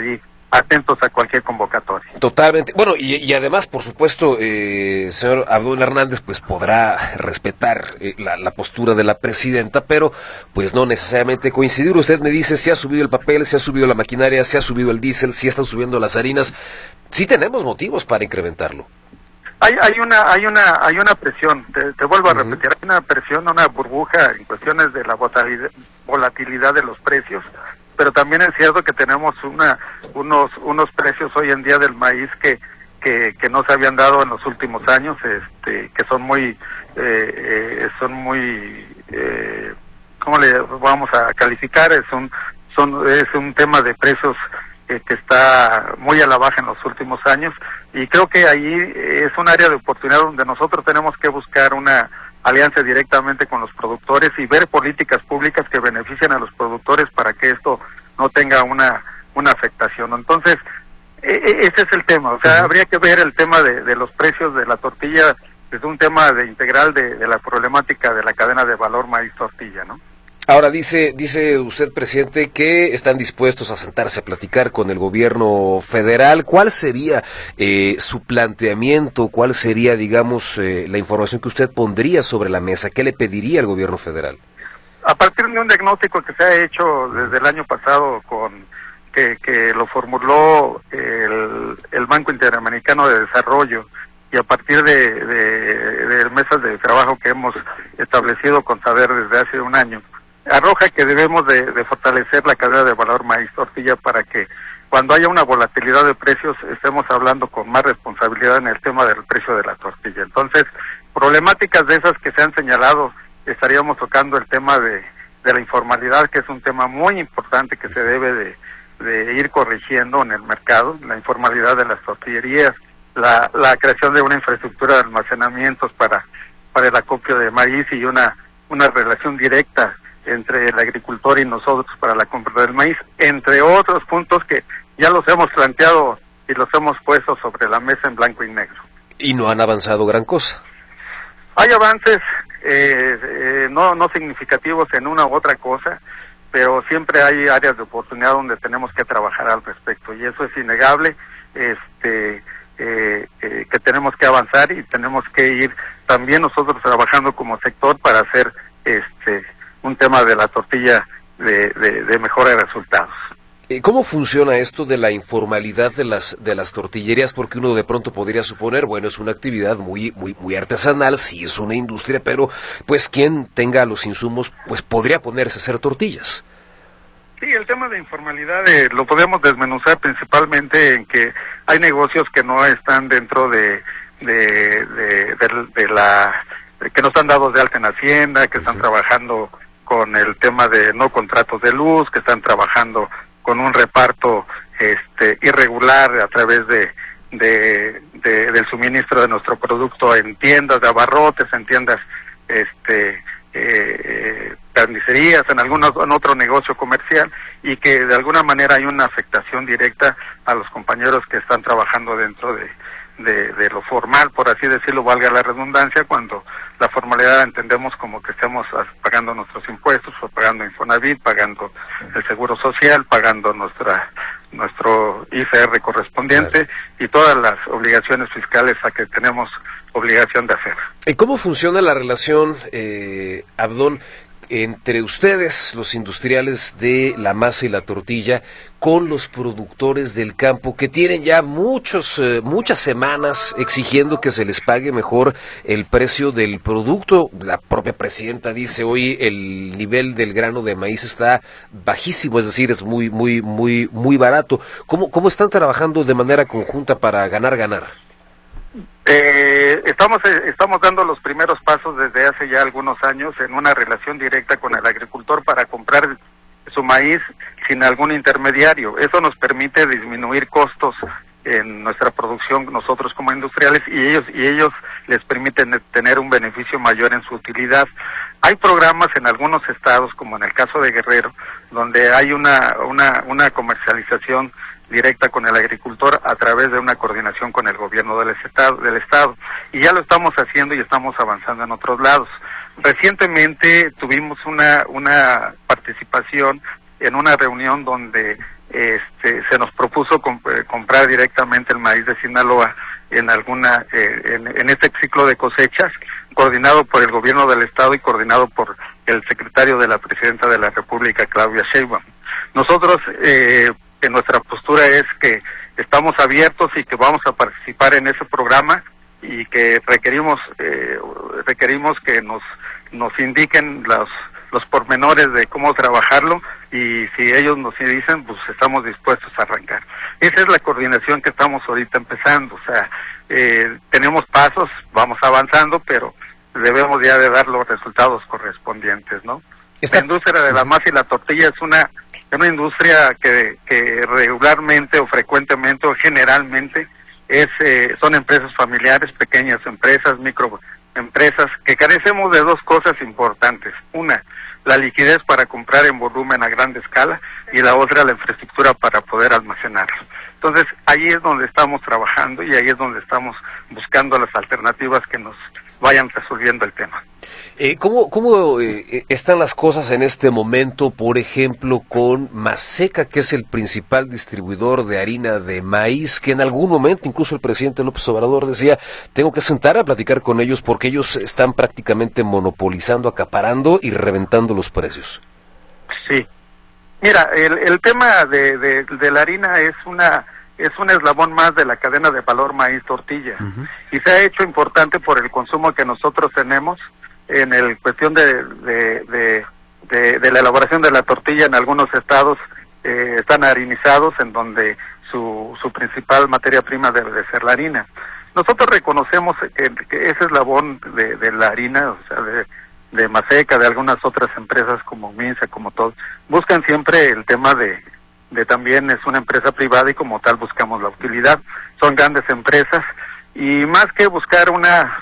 atentos a cualquier convocatoria. Totalmente. Bueno, y, y además, por supuesto, eh, señor Abdón Hernández, pues podrá respetar eh, la, la postura de la presidenta, pero pues no necesariamente coincidir. Usted me dice, se ha subido el papel, se ha subido la maquinaria, se ha subido el diésel, se están subiendo las harinas. Sí tenemos motivos para incrementarlo. Hay, hay una, hay una, hay una presión. Te, te vuelvo a uh-huh. repetir, hay una presión, una burbuja en cuestiones de la volatilidad, volatilidad de los precios. Pero también es cierto que tenemos una unos unos precios hoy en día del maíz que que, que no se habían dado en los últimos años, este que son muy eh, eh, son muy eh, ¿cómo le vamos a calificar? Es un son es un tema de precios eh, que está muy a la baja en los últimos años, y creo que ahí es un área de oportunidad donde nosotros tenemos que buscar una alianza directamente con los productores y ver políticas públicas que beneficien a los productores para que esto no tenga una una afectación. Entonces, e- ese es el tema. O sea, uh-huh. habría que ver el tema de, de los precios de la tortilla desde un tema de integral de, de la problemática de la cadena de valor maíz-tortilla, ¿no? Ahora, dice dice usted, presidente, que están dispuestos a sentarse a platicar con el gobierno federal. ¿Cuál sería eh, su planteamiento? ¿Cuál sería, digamos, eh, la información que usted pondría sobre la mesa? ¿Qué le pediría al gobierno federal? A partir de un diagnóstico que se ha hecho desde el año pasado, con que, que lo formuló el, el Banco Interamericano de Desarrollo, y a partir de, de, de mesas de trabajo que hemos establecido con Saber desde hace un año, arroja que debemos de, de fortalecer la cadena de valor maíz-tortilla para que cuando haya una volatilidad de precios estemos hablando con más responsabilidad en el tema del precio de la tortilla. Entonces, problemáticas de esas que se han señalado, estaríamos tocando el tema de, de la informalidad, que es un tema muy importante que se debe de, de ir corrigiendo en el mercado, la informalidad de las tortillerías, la, la creación de una infraestructura de almacenamientos para, para el acopio de maíz y una, una relación directa entre el agricultor y nosotros para la compra del maíz, entre otros puntos que ya los hemos planteado y los hemos puesto sobre la mesa en blanco y negro. Y no han avanzado gran cosa. Hay avances eh, eh, no no significativos en una u otra cosa, pero siempre hay áreas de oportunidad donde tenemos que trabajar al respecto, y eso es innegable, este eh, eh, que tenemos que avanzar y tenemos que ir también nosotros trabajando como sector para hacer este un tema de la tortilla de, de, de mejora de resultados. ¿Cómo funciona esto de la informalidad de las de las tortillerías? Porque uno de pronto podría suponer, bueno, es una actividad muy muy muy artesanal, sí es una industria, pero pues quien tenga los insumos, pues podría ponerse a hacer tortillas. Sí, el tema de informalidad eh, lo podemos desmenuzar principalmente en que hay negocios que no están dentro de de de, de, de la de que no están dados de alta en Hacienda, que están uh-huh. trabajando con el tema de no contratos de luz, que están trabajando con un reparto este irregular a través de, de, de del suministro de nuestro producto en tiendas de abarrotes, en tiendas este eh, carnicerías, en algún en otro negocio comercial, y que de alguna manera hay una afectación directa a los compañeros que están trabajando dentro de De, de lo formal, por así decirlo, valga la redundancia, cuando la formalidad entendemos como que estemos pagando nuestros impuestos, o pagando Infonavit, pagando el seguro social, pagando nuestra nuestro I C R correspondiente, claro, y todas las obligaciones fiscales a que tenemos obligación de hacer. ¿Y cómo funciona la relación, eh, Abdón, entre ustedes, los industriales de la masa y la tortilla, con los productores del campo que tienen ya muchos eh, muchas semanas exigiendo que se les pague mejor el precio del producto? La propia presidenta dice hoy el nivel del grano de maíz está bajísimo, es decir, es muy muy muy muy barato. ¿Cómo cómo están trabajando de manera conjunta para ganar ganar? Eh, estamos eh, estamos dando los primeros pasos desde hace ya algunos años en una relación directa con el agricultor para comprar su maíz sin algún intermediario. Eso nos permite disminuir costos en nuestra producción nosotros como industriales, y ellos y ellos les permiten tener un beneficio mayor en su utilidad. Hay programas en algunos estados, como en el caso de Guerrero, donde hay una una una comercialización directa con el agricultor a través de una coordinación con el gobierno del estado, del estado, y ya lo estamos haciendo y estamos avanzando en otros lados. Recientemente tuvimos una una participación en una reunión donde este se nos propuso comprar directamente el maíz de Sinaloa en alguna eh, en, en este ciclo de cosechas, coordinado por el gobierno del estado y coordinado por el secretario de la presidenta de la República, Claudia Sheinbaum. Nosotros, eh, en nuestra postura es que estamos abiertos y que vamos a participar en ese programa y que requerimos eh, requerimos que nos nos indiquen los los pormenores de cómo trabajarlo, y si ellos nos dicen, pues estamos dispuestos a arrancar. Esa es la coordinación que estamos ahorita empezando. O sea, eh, tenemos pasos, vamos avanzando, pero debemos ya de dar los resultados correspondientes, ¿no? Esta... La industria de la masa y la tortilla es una una industria que, que regularmente o frecuentemente o generalmente es eh, son empresas familiares, pequeñas empresas, microempresas, que carecemos de dos cosas importantes. Una, la liquidez para comprar en volumen a gran escala, y la otra, la infraestructura para poder almacenarlo. Entonces, ahí es donde estamos trabajando y ahí es donde estamos buscando las alternativas que nos vayan resolviendo el tema. Eh, ¿Cómo, cómo eh, están las cosas en este momento, por ejemplo, con Maseca, que es el principal distribuidor de harina de maíz, que en algún momento incluso el presidente López Obrador decía, tengo que sentar a platicar con ellos porque ellos están prácticamente monopolizando, acaparando y reventando los precios? Sí. Mira, el, el tema de, de, de la harina es una es un eslabón más de la cadena de valor maíz-tortilla, uh-huh. y se ha hecho importante por el consumo que nosotros tenemos en el cuestión de de, de, de, de la elaboración de la tortilla. En algunos estados eh, están harinizados, en donde su, su principal materia prima debe de ser la harina. Nosotros reconocemos que, que ese eslabón de, de la harina, o sea, de, de Maseca, de algunas otras empresas como Minsa, como todos, buscan siempre el tema de de también es una empresa privada y como tal buscamos la utilidad. Son grandes empresas y más que buscar una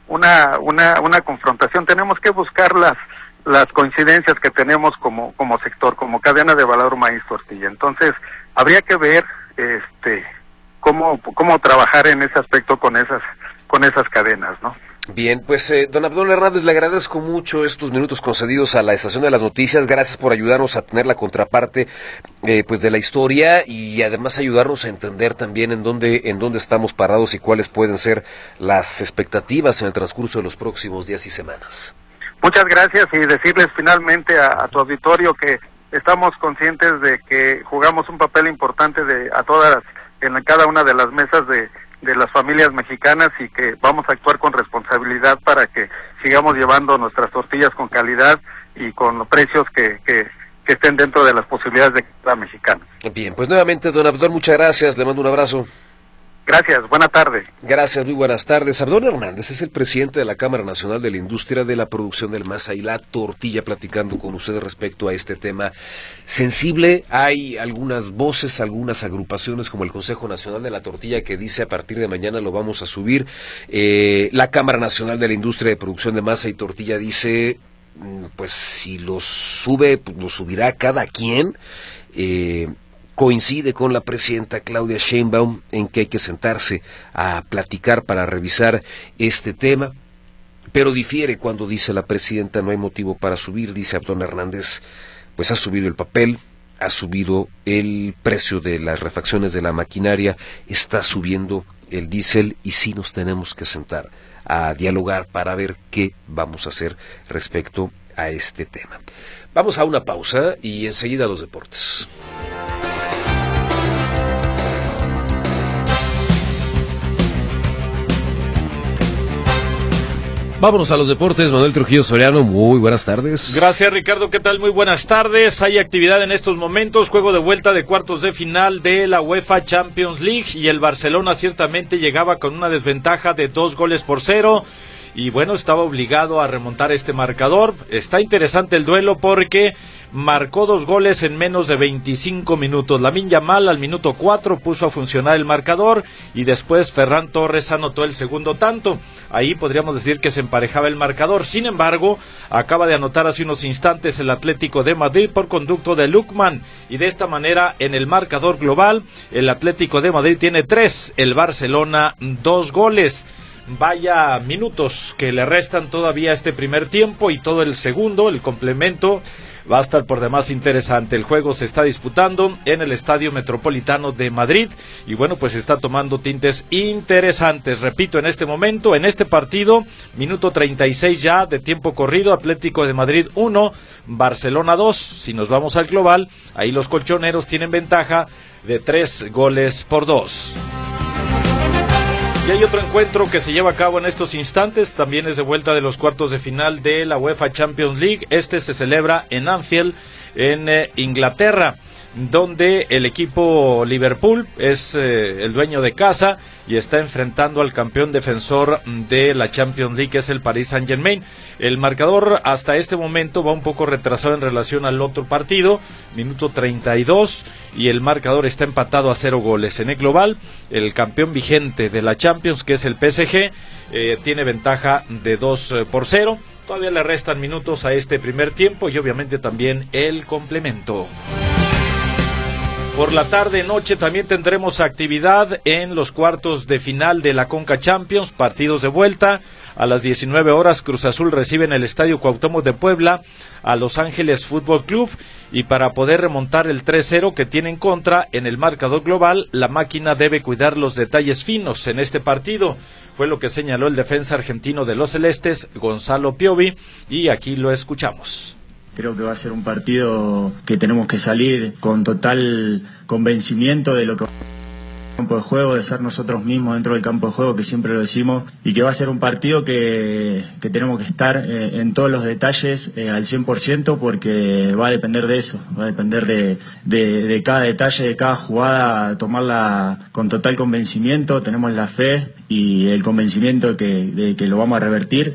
una una una confrontación, tenemos que buscar las las coincidencias que tenemos como como sector, como cadena de valor maíz tortilla. Entonces, habría que ver este cómo cómo trabajar en ese aspecto con esas con esas cadenas, ¿no? Bien, pues eh, don Abdón Hernández, le agradezco mucho estos minutos concedidos a la Estación de las Noticias. Gracias por ayudarnos a tener la contraparte eh, pues de la historia, y además ayudarnos a entender también en dónde en dónde estamos parados y cuáles pueden ser las expectativas en el transcurso de los próximos días y semanas. Muchas gracias, y decirles finalmente a, a tu auditorio que estamos conscientes de que jugamos un papel importante de a todas en cada una de las mesas de de las familias mexicanas, y que vamos a actuar con responsabilidad para que sigamos llevando nuestras tortillas con calidad y con los precios que, que, que estén dentro de las posibilidades de cada mexicano. Bien, pues nuevamente, don Abdón, muchas gracias, le mando un abrazo. Gracias, buena tarde. Gracias, muy buenas tardes. Abdón Hernández es el presidente de la Cámara Nacional de la Industria de la Producción del Masa y la Tortilla, platicando con ustedes respecto a este tema sensible. Hay algunas voces, algunas agrupaciones como el Consejo Nacional de la Tortilla que dice a partir de mañana lo vamos a subir. Eh, la Cámara Nacional de la Industria de Producción de Masa y Tortilla dice, pues si lo sube, pues lo subirá cada quien. Eh... Coincide con la presidenta Claudia Sheinbaum en que hay que sentarse a platicar para revisar este tema, pero difiere cuando dice la presidenta no hay motivo para subir. Dice Abdón Hernández, pues ha subido el papel, ha subido el precio de las refacciones de la maquinaria, está subiendo el diésel, y sí nos tenemos que sentar a dialogar para ver qué vamos a hacer respecto a este tema. Vamos a una pausa y enseguida a los deportes. Vámonos a los deportes. Manuel Trujillo Soriano, muy buenas tardes. Gracias, Ricardo, ¿qué tal? Muy buenas tardes. Hay actividad en estos momentos, juego de vuelta de cuartos de final de la UEFA Champions League, y el Barcelona ciertamente llegaba con una desventaja de dos goles por cero, y bueno, estaba obligado a remontar este marcador. Está interesante el duelo porque marcó dos goles en menos de veinticinco minutos. Lamine Yamal al minuto cuatro puso a funcionar el marcador, y después Ferran Torres anotó el segundo tanto. Ahí podríamos decir que se emparejaba el marcador. Sin embargo, acaba de anotar hace unos instantes el Atlético de Madrid por conducto de Lookman, y de esta manera en el marcador global el Atlético de Madrid tiene tres, el Barcelona dos goles. Vaya minutos que le restan todavía a este primer tiempo y todo el segundo, el complemento. va a estar por demás interesante. El juego se está disputando en el Estadio Metropolitano de Madrid y bueno, pues está tomando tintes interesantes. Repito, en este momento, en este partido, minuto treinta y seis ya de tiempo corrido, Atlético de Madrid uno, Barcelona dos. Si nos vamos al global, ahí los colchoneros tienen ventaja de tres goles por dos. Y hay otro encuentro que se lleva a cabo en estos instantes, también es de vuelta de los cuartos de final de la UEFA Champions League. Este se celebra en Anfield, en eh, Inglaterra, donde el equipo Liverpool es eh, el dueño de casa y está enfrentando al campeón defensor de la Champions League, que es el Paris Saint-Germain. El marcador hasta este momento va un poco retrasado en relación al otro partido, minuto treinta y dos, y el marcador está empatado a cero goles. En el global, el campeón vigente de la Champions, que es el P S G, eh, tiene ventaja de dos por cero. Todavía le restan minutos a este primer tiempo y obviamente también el complemento. Por la tarde-noche también tendremos actividad en los cuartos de final de la Conca Champions, partidos de vuelta. A las diecinueve horas, Cruz Azul recibe en el Estadio Cuauhtémoc de Puebla a Los Ángeles Fútbol Club, y para poder remontar el tres cero que tiene en contra en el marcador global, la máquina debe cuidar los detalles finos en este partido. Fue lo que señaló el defensa argentino de los Celestes, Gonzalo Piovi, y aquí lo escuchamos. Creo que va a ser un partido que tenemos que salir con total convencimiento de lo que va a ser el campo de juego, de ser nosotros mismos dentro del campo de juego, que siempre lo decimos, y que va a ser un partido que, que tenemos que estar eh, en todos los detalles eh, al cien por ciento, porque va a depender de eso, va a depender de, de, de cada detalle, de cada jugada, tomarla con total convencimiento. Tenemos la fe y el convencimiento que, de que lo vamos a revertir.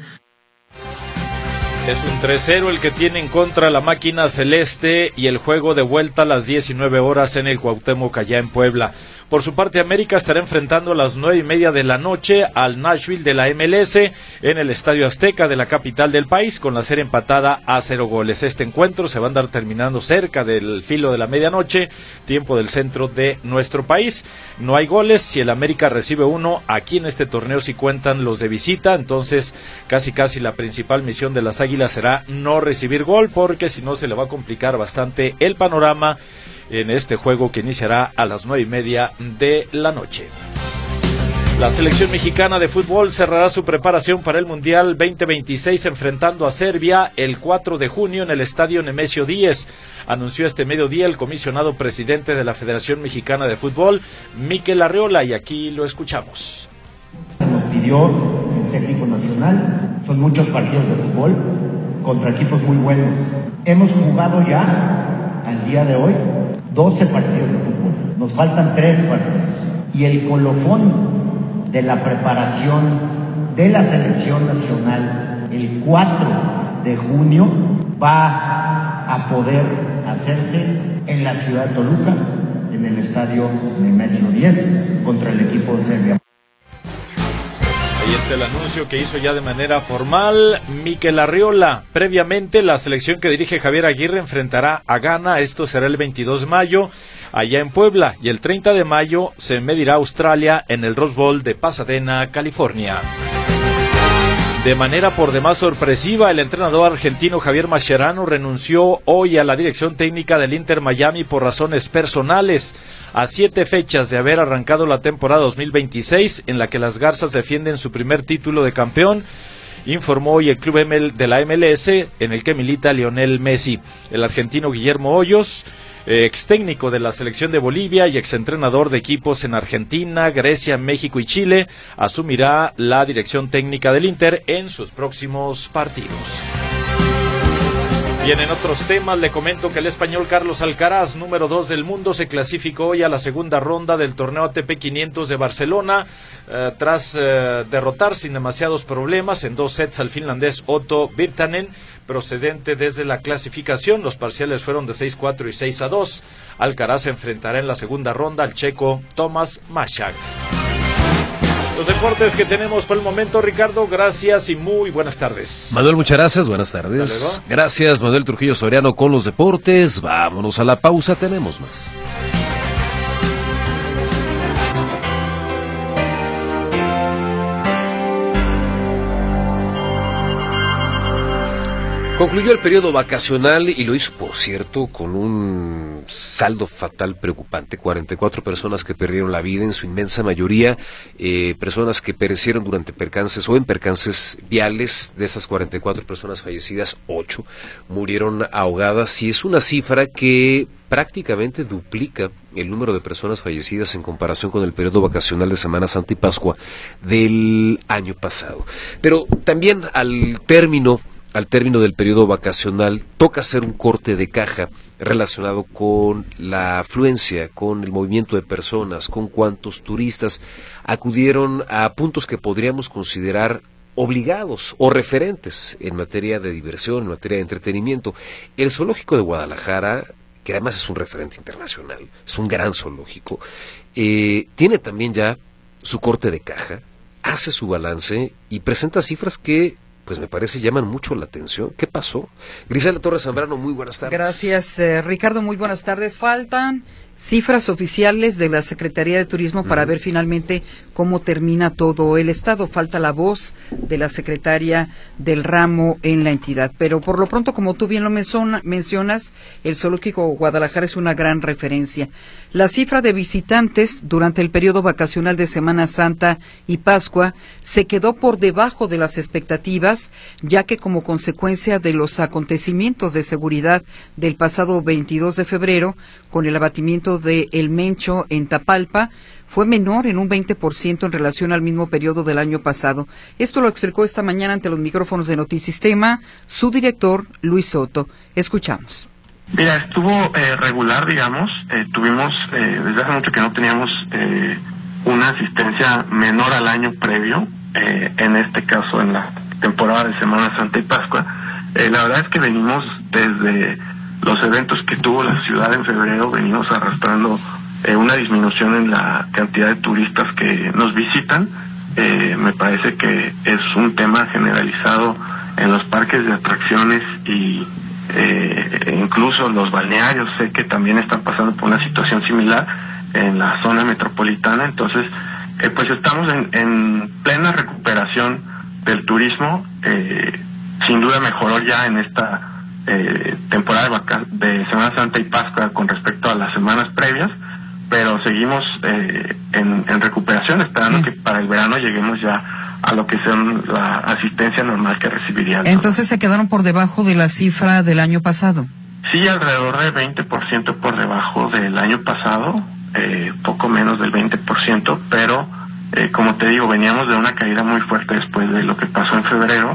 Es un tres cero el que tiene en contra la máquina celeste, y el juego de vuelta a las diecinueve horas en el Cuauhtémoc, allá en Puebla. Por su parte, América estará enfrentando a las nueve y media de la noche al Nashville de la M L S en el Estadio Azteca de la capital del país, con la serie empatada a cero goles. Este encuentro se va a andar terminando cerca del filo de la medianoche, tiempo del centro de nuestro país. No hay goles. Si el América recibe uno, aquí en este torneo sí cuentan los de visita, entonces casi casi la principal misión de las Águilas será no recibir gol, porque si no se le va a complicar bastante el panorama en este juego que iniciará a las nueve y media de la noche. La selección mexicana de fútbol cerrará su preparación para el Mundial veinte veintiséis enfrentando a Serbia el cuatro de junio en el Estadio Nemesio Díez. Anunció este mediodía el comisionado presidente de la Federación Mexicana de Fútbol, Mikel Arriola, y aquí lo escuchamos. Nos pidió el técnico nacional, son muchos partidos de fútbol contra equipos muy buenos. Hemos jugado ya, al día de hoy, doce partidos de fútbol. Nos faltan tres partidos. Y el colofón de la preparación de la selección nacional el cuatro de junio va a poder hacerse en la ciudad de Toluca, en el estadio Nemesio Díez, contra el equipo de Serbia. Ahí está el anuncio que hizo ya de manera formal Mikel Arriola. Previamente, la selección que dirige Javier Aguirre enfrentará a Ghana. Esto será el veintidós de mayo allá en Puebla, y el treinta de mayo se medirá a Australia en el Rose Bowl de Pasadena, California. De manera por demás sorpresiva, el entrenador argentino Javier Mascherano renunció hoy a la dirección técnica del Inter Miami por razones personales. A siete fechas de haber arrancado la temporada dos mil veintiséis, en la que las Garzas defienden su primer título de campeón, informó hoy el club de la M L S, en el que milita Lionel Messi. El argentino Guillermo Hoyos, ex técnico de la selección de Bolivia y exentrenador de equipos en Argentina, Grecia, México y Chile, asumirá la dirección técnica del Inter en sus próximos partidos. Bien, en otros temas le comento que el español Carlos Alcaraz, número dos del mundo, se clasificó hoy a la segunda ronda del torneo A T P quinientos de Barcelona, eh, tras eh, derrotar sin demasiados problemas en dos sets al finlandés Otto Virtanen, procedente desde la clasificación. Los parciales fueron de seis cuatro y seis a dos. Alcaraz enfrentará en la segunda ronda al checo Tomáš Mašák. Los deportes que tenemos por el momento, Ricardo, gracias y muy buenas tardes. Manuel, muchas gracias, buenas tardes. Gracias, Manuel Trujillo Soriano con los deportes. Vámonos a la pausa, tenemos más. Concluyó el periodo vacacional y lo hizo, por cierto, con un saldo fatal preocupante. cuarenta y cuatro personas que perdieron la vida, en su inmensa mayoría eh, personas que perecieron durante percances o en percances viales. De esas cuarenta y cuatro personas fallecidas, ocho murieron ahogadas, y es una cifra que prácticamente duplica el número de personas fallecidas en comparación con el periodo vacacional de Semana Santa y Pascua del año pasado. Pero también al término Al término del periodo vacacional, toca hacer un corte de caja relacionado con la afluencia, con el movimiento de personas, con cuántos turistas acudieron a puntos que podríamos considerar obligados o referentes en materia de diversión, en materia de entretenimiento. El Zoológico de Guadalajara, que además es un referente internacional, es un gran zoológico, eh, tiene también ya su corte de caja, hace su balance y presenta cifras que pues me parece llaman mucho la atención. ¿Qué pasó? Grisela Torres Zambrano, muy buenas tardes. Gracias, eh, Ricardo, muy buenas tardes. Faltan cifras oficiales de la Secretaría de Turismo para uh-huh. ver finalmente cómo termina todo el estado. Falta la voz de la secretaria del ramo en la entidad. Pero por lo pronto, como tú bien lo menciona, mencionas, el Zoológico Guadalajara es una gran referencia. La cifra de visitantes durante el periodo vacacional de Semana Santa y Pascua se quedó por debajo de las expectativas, ya que como consecuencia de los acontecimientos de seguridad del pasado veintidós de febrero, con el abatimiento de El Mencho en Tapalpa, fue menor en un veinte por ciento en relación al mismo periodo del año pasado. Esto lo explicó esta mañana ante los micrófonos de Notisistema su director, Luis Soto. Escuchamos. Mira, estuvo eh, regular, digamos. Eh, tuvimos, eh, desde hace mucho que no teníamos eh, una asistencia menor al año previo, eh, en este caso en la temporada de Semana Santa y Pascua. Eh, la verdad es que venimos desde los eventos que tuvo la ciudad en febrero, venimos arrastrando eh, una disminución en la cantidad de turistas que nos visitan. Eh, me parece que es un tema generalizado en los parques de atracciones y eh, incluso los balnearios. Sé que también están pasando por una situación similar en la zona metropolitana. Entonces, eh, pues estamos en, en plena recuperación del turismo. Eh, sin duda mejoró ya en esta Eh, temporada de, vaca- de Semana Santa y Pascua con respecto a las semanas previas, pero seguimos eh, en, en recuperación, esperando sí. que para el verano lleguemos ya a lo que son la asistencia normal que recibirían. Entonces se quedaron por debajo de la cifra del año pasado. Sí, alrededor del veinte por ciento por debajo del año pasado, eh, poco menos del veinte por ciento, pero eh, como te digo, veníamos de una caída muy fuerte después de lo que pasó en febrero,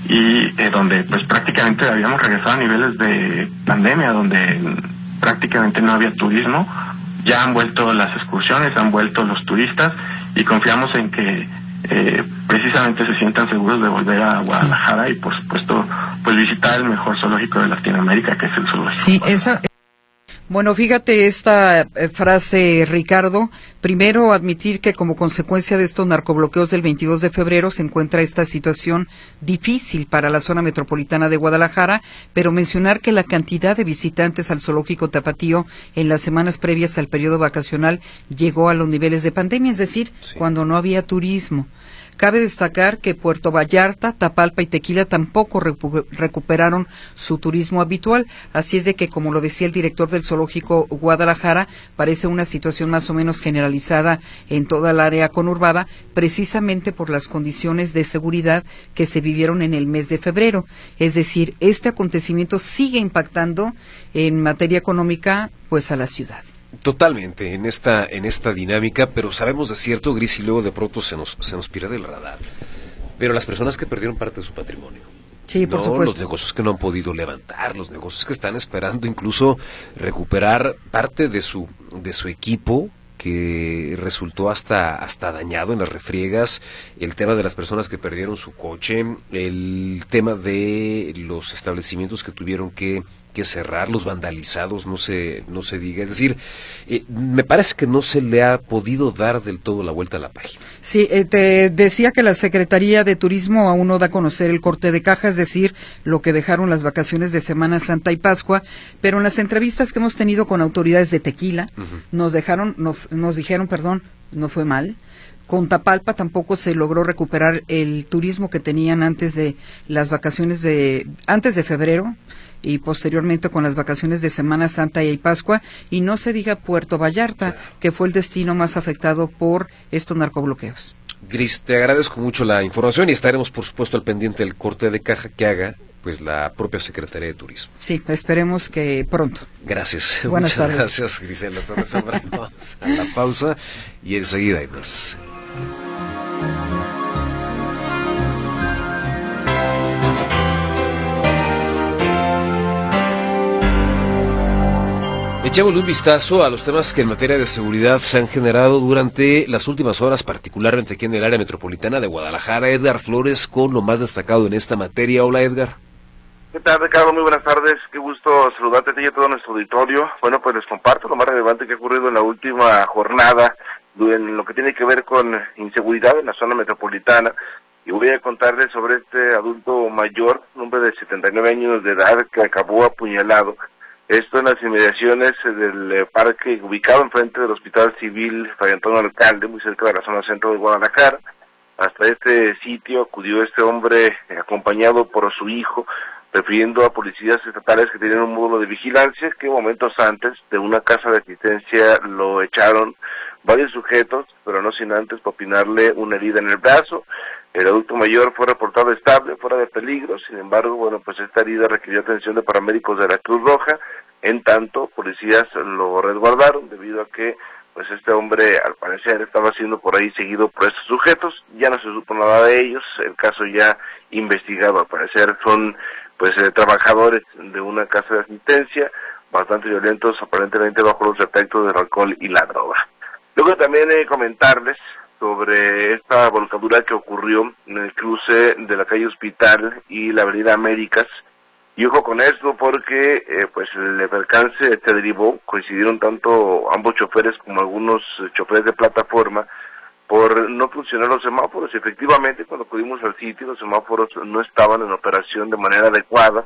y eh, donde pues prácticamente habíamos regresado a niveles de pandemia, donde prácticamente no había turismo. Ya han vuelto las excursiones, han vuelto los turistas, y confiamos en que eh, precisamente se sientan seguros de volver a Guadalajara sí. y por supuesto pues visitar el mejor zoológico de Latinoamérica, que es el zoológico. Sí, esa... Bueno, fíjate esta eh, frase, Ricardo. Primero, admitir que como consecuencia de estos narcobloqueos del veintidós de febrero se encuentra esta situación difícil para la zona metropolitana de Guadalajara, pero mencionar que la cantidad de visitantes al zoológico Tapatío en las semanas previas al periodo vacacional llegó a los niveles de pandemia, es decir, sí. cuando no había turismo. Cabe destacar que Puerto Vallarta, Tapalpa y Tequila tampoco recu- recuperaron su turismo habitual, así es de que, como lo decía el director del Zoológico Guadalajara, parece una situación más o menos generalizada en toda el área conurbada, precisamente por las condiciones de seguridad que se vivieron en el mes de febrero. Es decir, este acontecimiento sigue impactando en materia económica pues a la ciudad. Totalmente, en esta en esta dinámica, pero sabemos de cierto, Gris, y luego de pronto se nos se nos pierde el radar. Pero las personas que perdieron parte de su patrimonio. Sí, por no, supuesto. Los negocios que no han podido levantar, los negocios que están esperando incluso recuperar parte de su de su equipo, que resultó hasta hasta dañado en las refriegas, el tema de las personas que perdieron su coche, el tema de los establecimientos que tuvieron que que cerrar, los vandalizados, no se no se diga, es decir, eh, me parece que no se le ha podido dar del todo la vuelta a la página. Sí, eh, te decía que la Secretaría de Turismo aún no da a conocer el corte de caja, es decir, lo que dejaron las vacaciones de Semana Santa y Pascua, pero en las entrevistas que hemos tenido con autoridades de Tequila, uh-huh. nos dejaron, nos, nos dijeron, perdón, no fue mal. Con Tapalpa tampoco se logró recuperar el turismo que tenían antes de las vacaciones de antes de febrero y posteriormente con las vacaciones de Semana Santa y Pascua, y no se diga Puerto Vallarta, que fue el destino más afectado por estos narcobloqueos. Gris, te agradezco mucho la información y estaremos, por supuesto, al pendiente del corte de caja que haga pues la propia Secretaría de Turismo. Sí, esperemos que pronto. Gracias. Buenas Muchas tardes. Gracias, Grisela Torres Zambrano. Vamos a la pausa y enseguida hay más. Echémosle un vistazo a los temas que en materia de seguridad se han generado durante las últimas horas, particularmente aquí en el área metropolitana de Guadalajara. Edgar Flores con lo más destacado en esta materia. Hola, Edgar. ¿Qué tal, Ricardo? Muy buenas tardes. Qué gusto saludarte a ti y a todo nuestro auditorio. Bueno, pues les comparto lo más relevante que ha ocurrido en la última jornada en lo que tiene que ver con inseguridad en la zona metropolitana. Y voy a contarles sobre este adulto mayor, un hombre de setenta y nueve años de edad, que acabó apuñalado. Esto en las inmediaciones del eh, parque ubicado enfrente del Hospital Civil Fray Antonio Alcalde, muy cerca de la zona centro de Guadalajara. Hasta este sitio acudió este hombre eh, acompañado por su hijo, refiriendo a policías estatales que tenían un módulo de vigilancia, que momentos antes de una casa de asistencia lo echaron varios sujetos, pero no sin antes propinarle una herida en el brazo. El adulto mayor fue reportado estable, fuera de peligro. Sin embargo, bueno, pues esta herida requirió atención de paramédicos de la Cruz Roja. En tanto, policías lo resguardaron debido a que pues este hombre al parecer estaba siendo por ahí seguido por estos sujetos. Ya no se supo nada de ellos, el caso ya investigado. Al parecer son pues eh, trabajadores de una casa de asistencia, bastante violentos, aparentemente bajo los efectos del alcohol y la droga. Luego también eh, comentarles sobre esta volcadura que ocurrió en el cruce de la calle Hospital y la avenida Américas. Y ojo con esto porque eh, pues el percance se derivó, coincidieron tanto ambos choferes como algunos choferes de plataforma por no funcionar los semáforos. Efectivamente, cuando acudimos al sitio, los semáforos no estaban en operación de manera adecuada.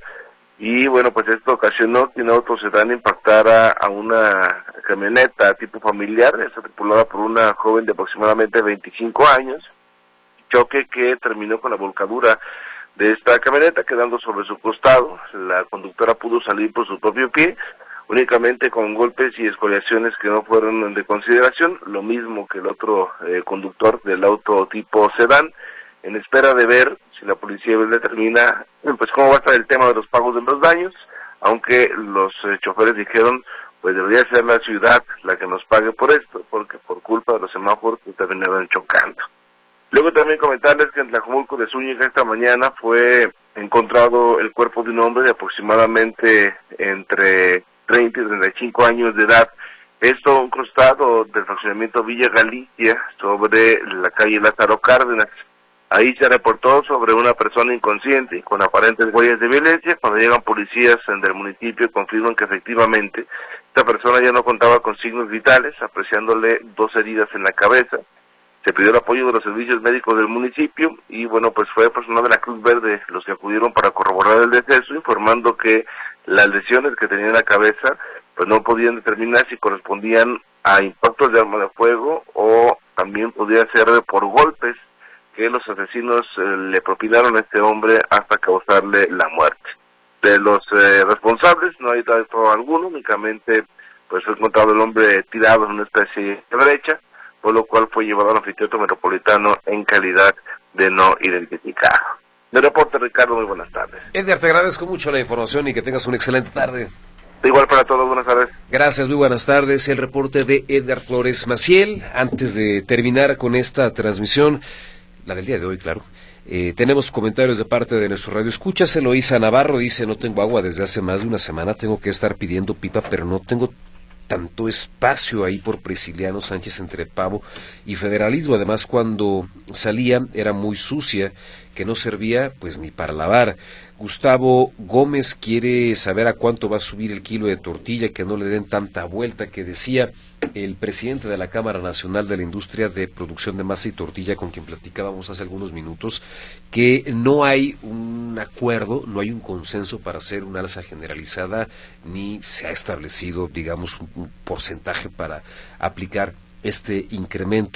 Y bueno, pues esto ocasionó que un auto sedán impactara a una camioneta tipo familiar, esta tripulada por una joven de aproximadamente veinticinco años, choque que terminó con la volcadura de esta camioneta, quedando sobre su costado. La conductora pudo salir por su propio pie, únicamente con golpes y escoriaciones que no fueron de consideración, lo mismo que el otro eh, conductor del auto tipo sedán, en espera de ver si la policía determina pues cómo va a estar el tema de los pagos de los daños, aunque los eh, choferes dijeron pues debería ser la ciudad la que nos pague por esto, porque por culpa de los semáforos pues, terminaron chocando. Luego también comentarles que en Tlajomulco de Zúñiga esta mañana fue encontrado el cuerpo de un hombre de aproximadamente entre treinta y treinta y cinco años de edad. Esto un costado del fraccionamiento Villa Galicia, sobre la calle Lázaro Cárdenas. Ahí se reportó sobre una persona inconsciente con aparentes huellas de violencia. Cuando llegan policías del municipio confirman que efectivamente esta persona ya no contaba con signos vitales, apreciándole dos heridas en la cabeza. Se pidió el apoyo de los servicios médicos del municipio y bueno, pues fue personal de la Cruz Verde los que acudieron para corroborar el deceso, informando que las lesiones que tenía en la cabeza pues no podían determinar si correspondían a impactos de arma de fuego o también podía ser por golpes que los asesinos eh, le propinaron a este hombre hasta causarle la muerte. De los eh, responsables no hay dato alguno, únicamente pues fue encontrado el hombre tirado en una especie de brecha, por lo cual fue llevado al anfiteatro metropolitano en calidad de no identificado. De reporte, Ricardo, muy buenas tardes. Edgar, te agradezco mucho la información y que tengas una excelente tarde. Igual para todos, buenas tardes. Gracias, muy buenas tardes. El reporte de Edgar Flores Maciel. Antes de terminar con esta transmisión, la del día de hoy, claro, eh, tenemos comentarios de parte de nuestro radio escuchas. Eloísa Navarro dice: no tengo agua desde hace más de una semana, tengo que estar pidiendo pipa, pero no tengo tanto espacio ahí por Prisciliano Sánchez entre Pavo y Federalismo. Además, cuando salía era muy sucia, que no servía pues ni para lavar. Gustavo Gómez quiere saber a cuánto va a subir el kilo de tortilla, que no le den tanta vuelta, que decía el presidente de la Cámara Nacional de la Industria de Producción de Masa y Tortilla, con quien platicábamos hace algunos minutos, que no hay un acuerdo, no hay un consenso para hacer una alza generalizada, ni se ha establecido, digamos, un, un porcentaje para aplicar este incremento.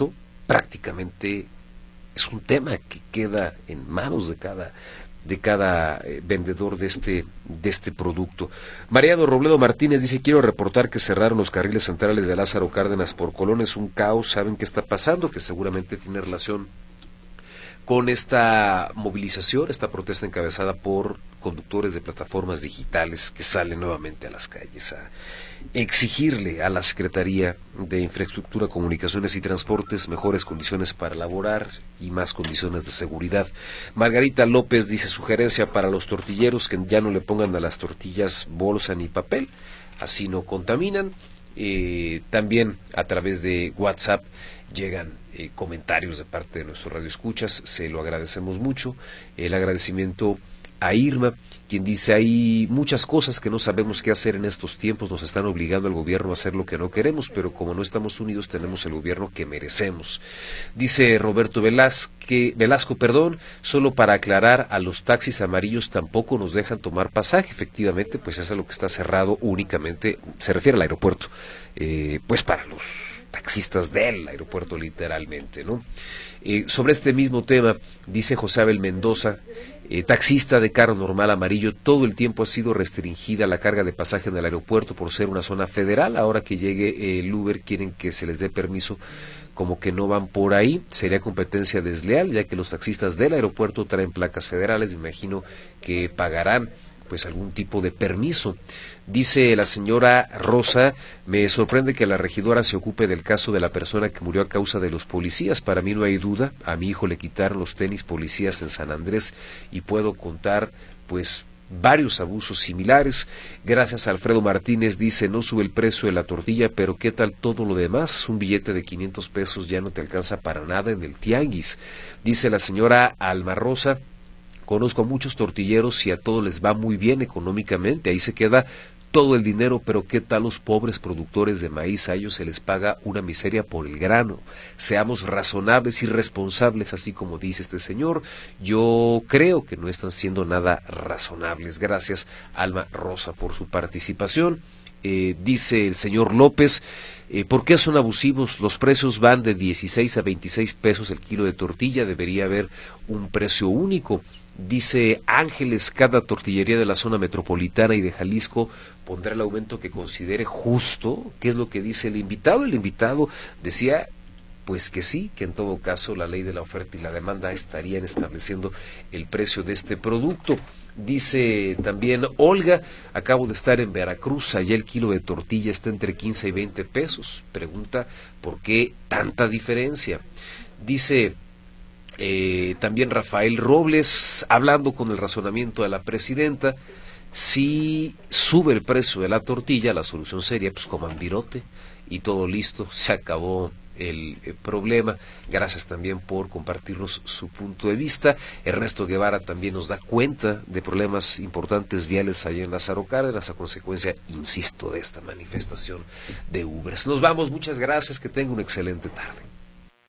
prácticamente es un tema que queda en manos de cada de cada eh, vendedor de este de este producto. Mariano Robledo Martínez dice: quiero reportar que cerraron los carriles centrales de Lázaro Cárdenas por Colón, es un caos, saben qué está pasando, que seguramente tiene relación con esta movilización, esta protesta encabezada por conductores de plataformas digitales que salen nuevamente a las calles a exigirle a la Secretaría de Infraestructura, Comunicaciones y Transportes mejores condiciones para laborar y más condiciones de seguridad. Margarita López dice: sugerencia para los tortilleros que ya no le pongan a las tortillas bolsa ni papel, así no contaminan. Eh, también a través de WhatsApp llegan eh, comentarios de parte de nuestros radioescuchas, se lo agradecemos mucho. El agradecimiento a Irma, quien dice: hay muchas cosas que no sabemos qué hacer en estos tiempos, nos están obligando al gobierno a hacer lo que no queremos, pero como no estamos unidos tenemos el gobierno que merecemos. Dice Roberto Velasco, Velasco, perdón, solo para aclarar, a los taxis amarillos tampoco nos dejan tomar pasaje, efectivamente, pues eso es lo que está cerrado únicamente, se refiere al aeropuerto, eh, pues para los taxistas del aeropuerto literalmente, ¿no? Eh, sobre este mismo tema, dice José Abel Mendoza, eh, taxista de carro normal amarillo, todo el tiempo ha sido restringida la carga de pasaje en el aeropuerto por ser una zona federal, ahora que llegue eh, el Uber quieren que se les dé permiso, como que no van por ahí, sería competencia desleal, ya que los taxistas del aeropuerto traen placas federales, me imagino que pagarán pues algún tipo de permiso. Dice la señora Rosa: me sorprende que la regidora se ocupe del caso de la persona que murió a causa de los policías. Para mí no hay duda, a mi hijo le quitaron los tenis policías en San Andrés y puedo contar pues varios abusos similares. Gracias a Alfredo Martínez, dice: no sube el precio de la tortilla, pero ¿qué tal todo lo demás? Un billete de quinientos pesos ya no te alcanza para nada en el tianguis. Dice la señora Alma Rosa: conozco a muchos tortilleros y a todos les va muy bien económicamente, ahí se queda todo el dinero, pero ¿qué tal los pobres productores de maíz? A ellos se les paga una miseria por el grano. Seamos razonables y responsables, así como dice este señor. Yo creo que no están siendo nada razonables. Gracias, Alma Rosa, por su participación. Eh, dice el señor López: eh, ¿por qué son abusivos? Los precios van de dieciséis a veintiséis pesos el kilo de tortilla, debería haber un precio único. Dice Ángeles: cada tortillería de la zona metropolitana y de Jalisco pondrá el aumento que considere justo. ¿Qué es lo que dice el invitado? El invitado decía pues que sí, que en todo caso la ley de la oferta y la demanda estarían estableciendo el precio de este producto. Dice también Olga: acabo de estar en Veracruz, allá el kilo de tortilla está entre quince y veinte pesos. Pregunta: ¿por qué tanta diferencia? Dice Eh, también Rafael Robles, hablando con el razonamiento de la presidenta: si sube el precio de la tortilla, la solución sería pues coman virote y todo listo, se acabó el, el problema. Gracias también por compartirnos su punto de vista. Ernesto Guevara también nos da cuenta de problemas importantes viales allá en Lázaro Cárdenas a consecuencia, insisto, de esta manifestación de Ubers. Nos vamos, muchas gracias, que tenga una excelente tarde.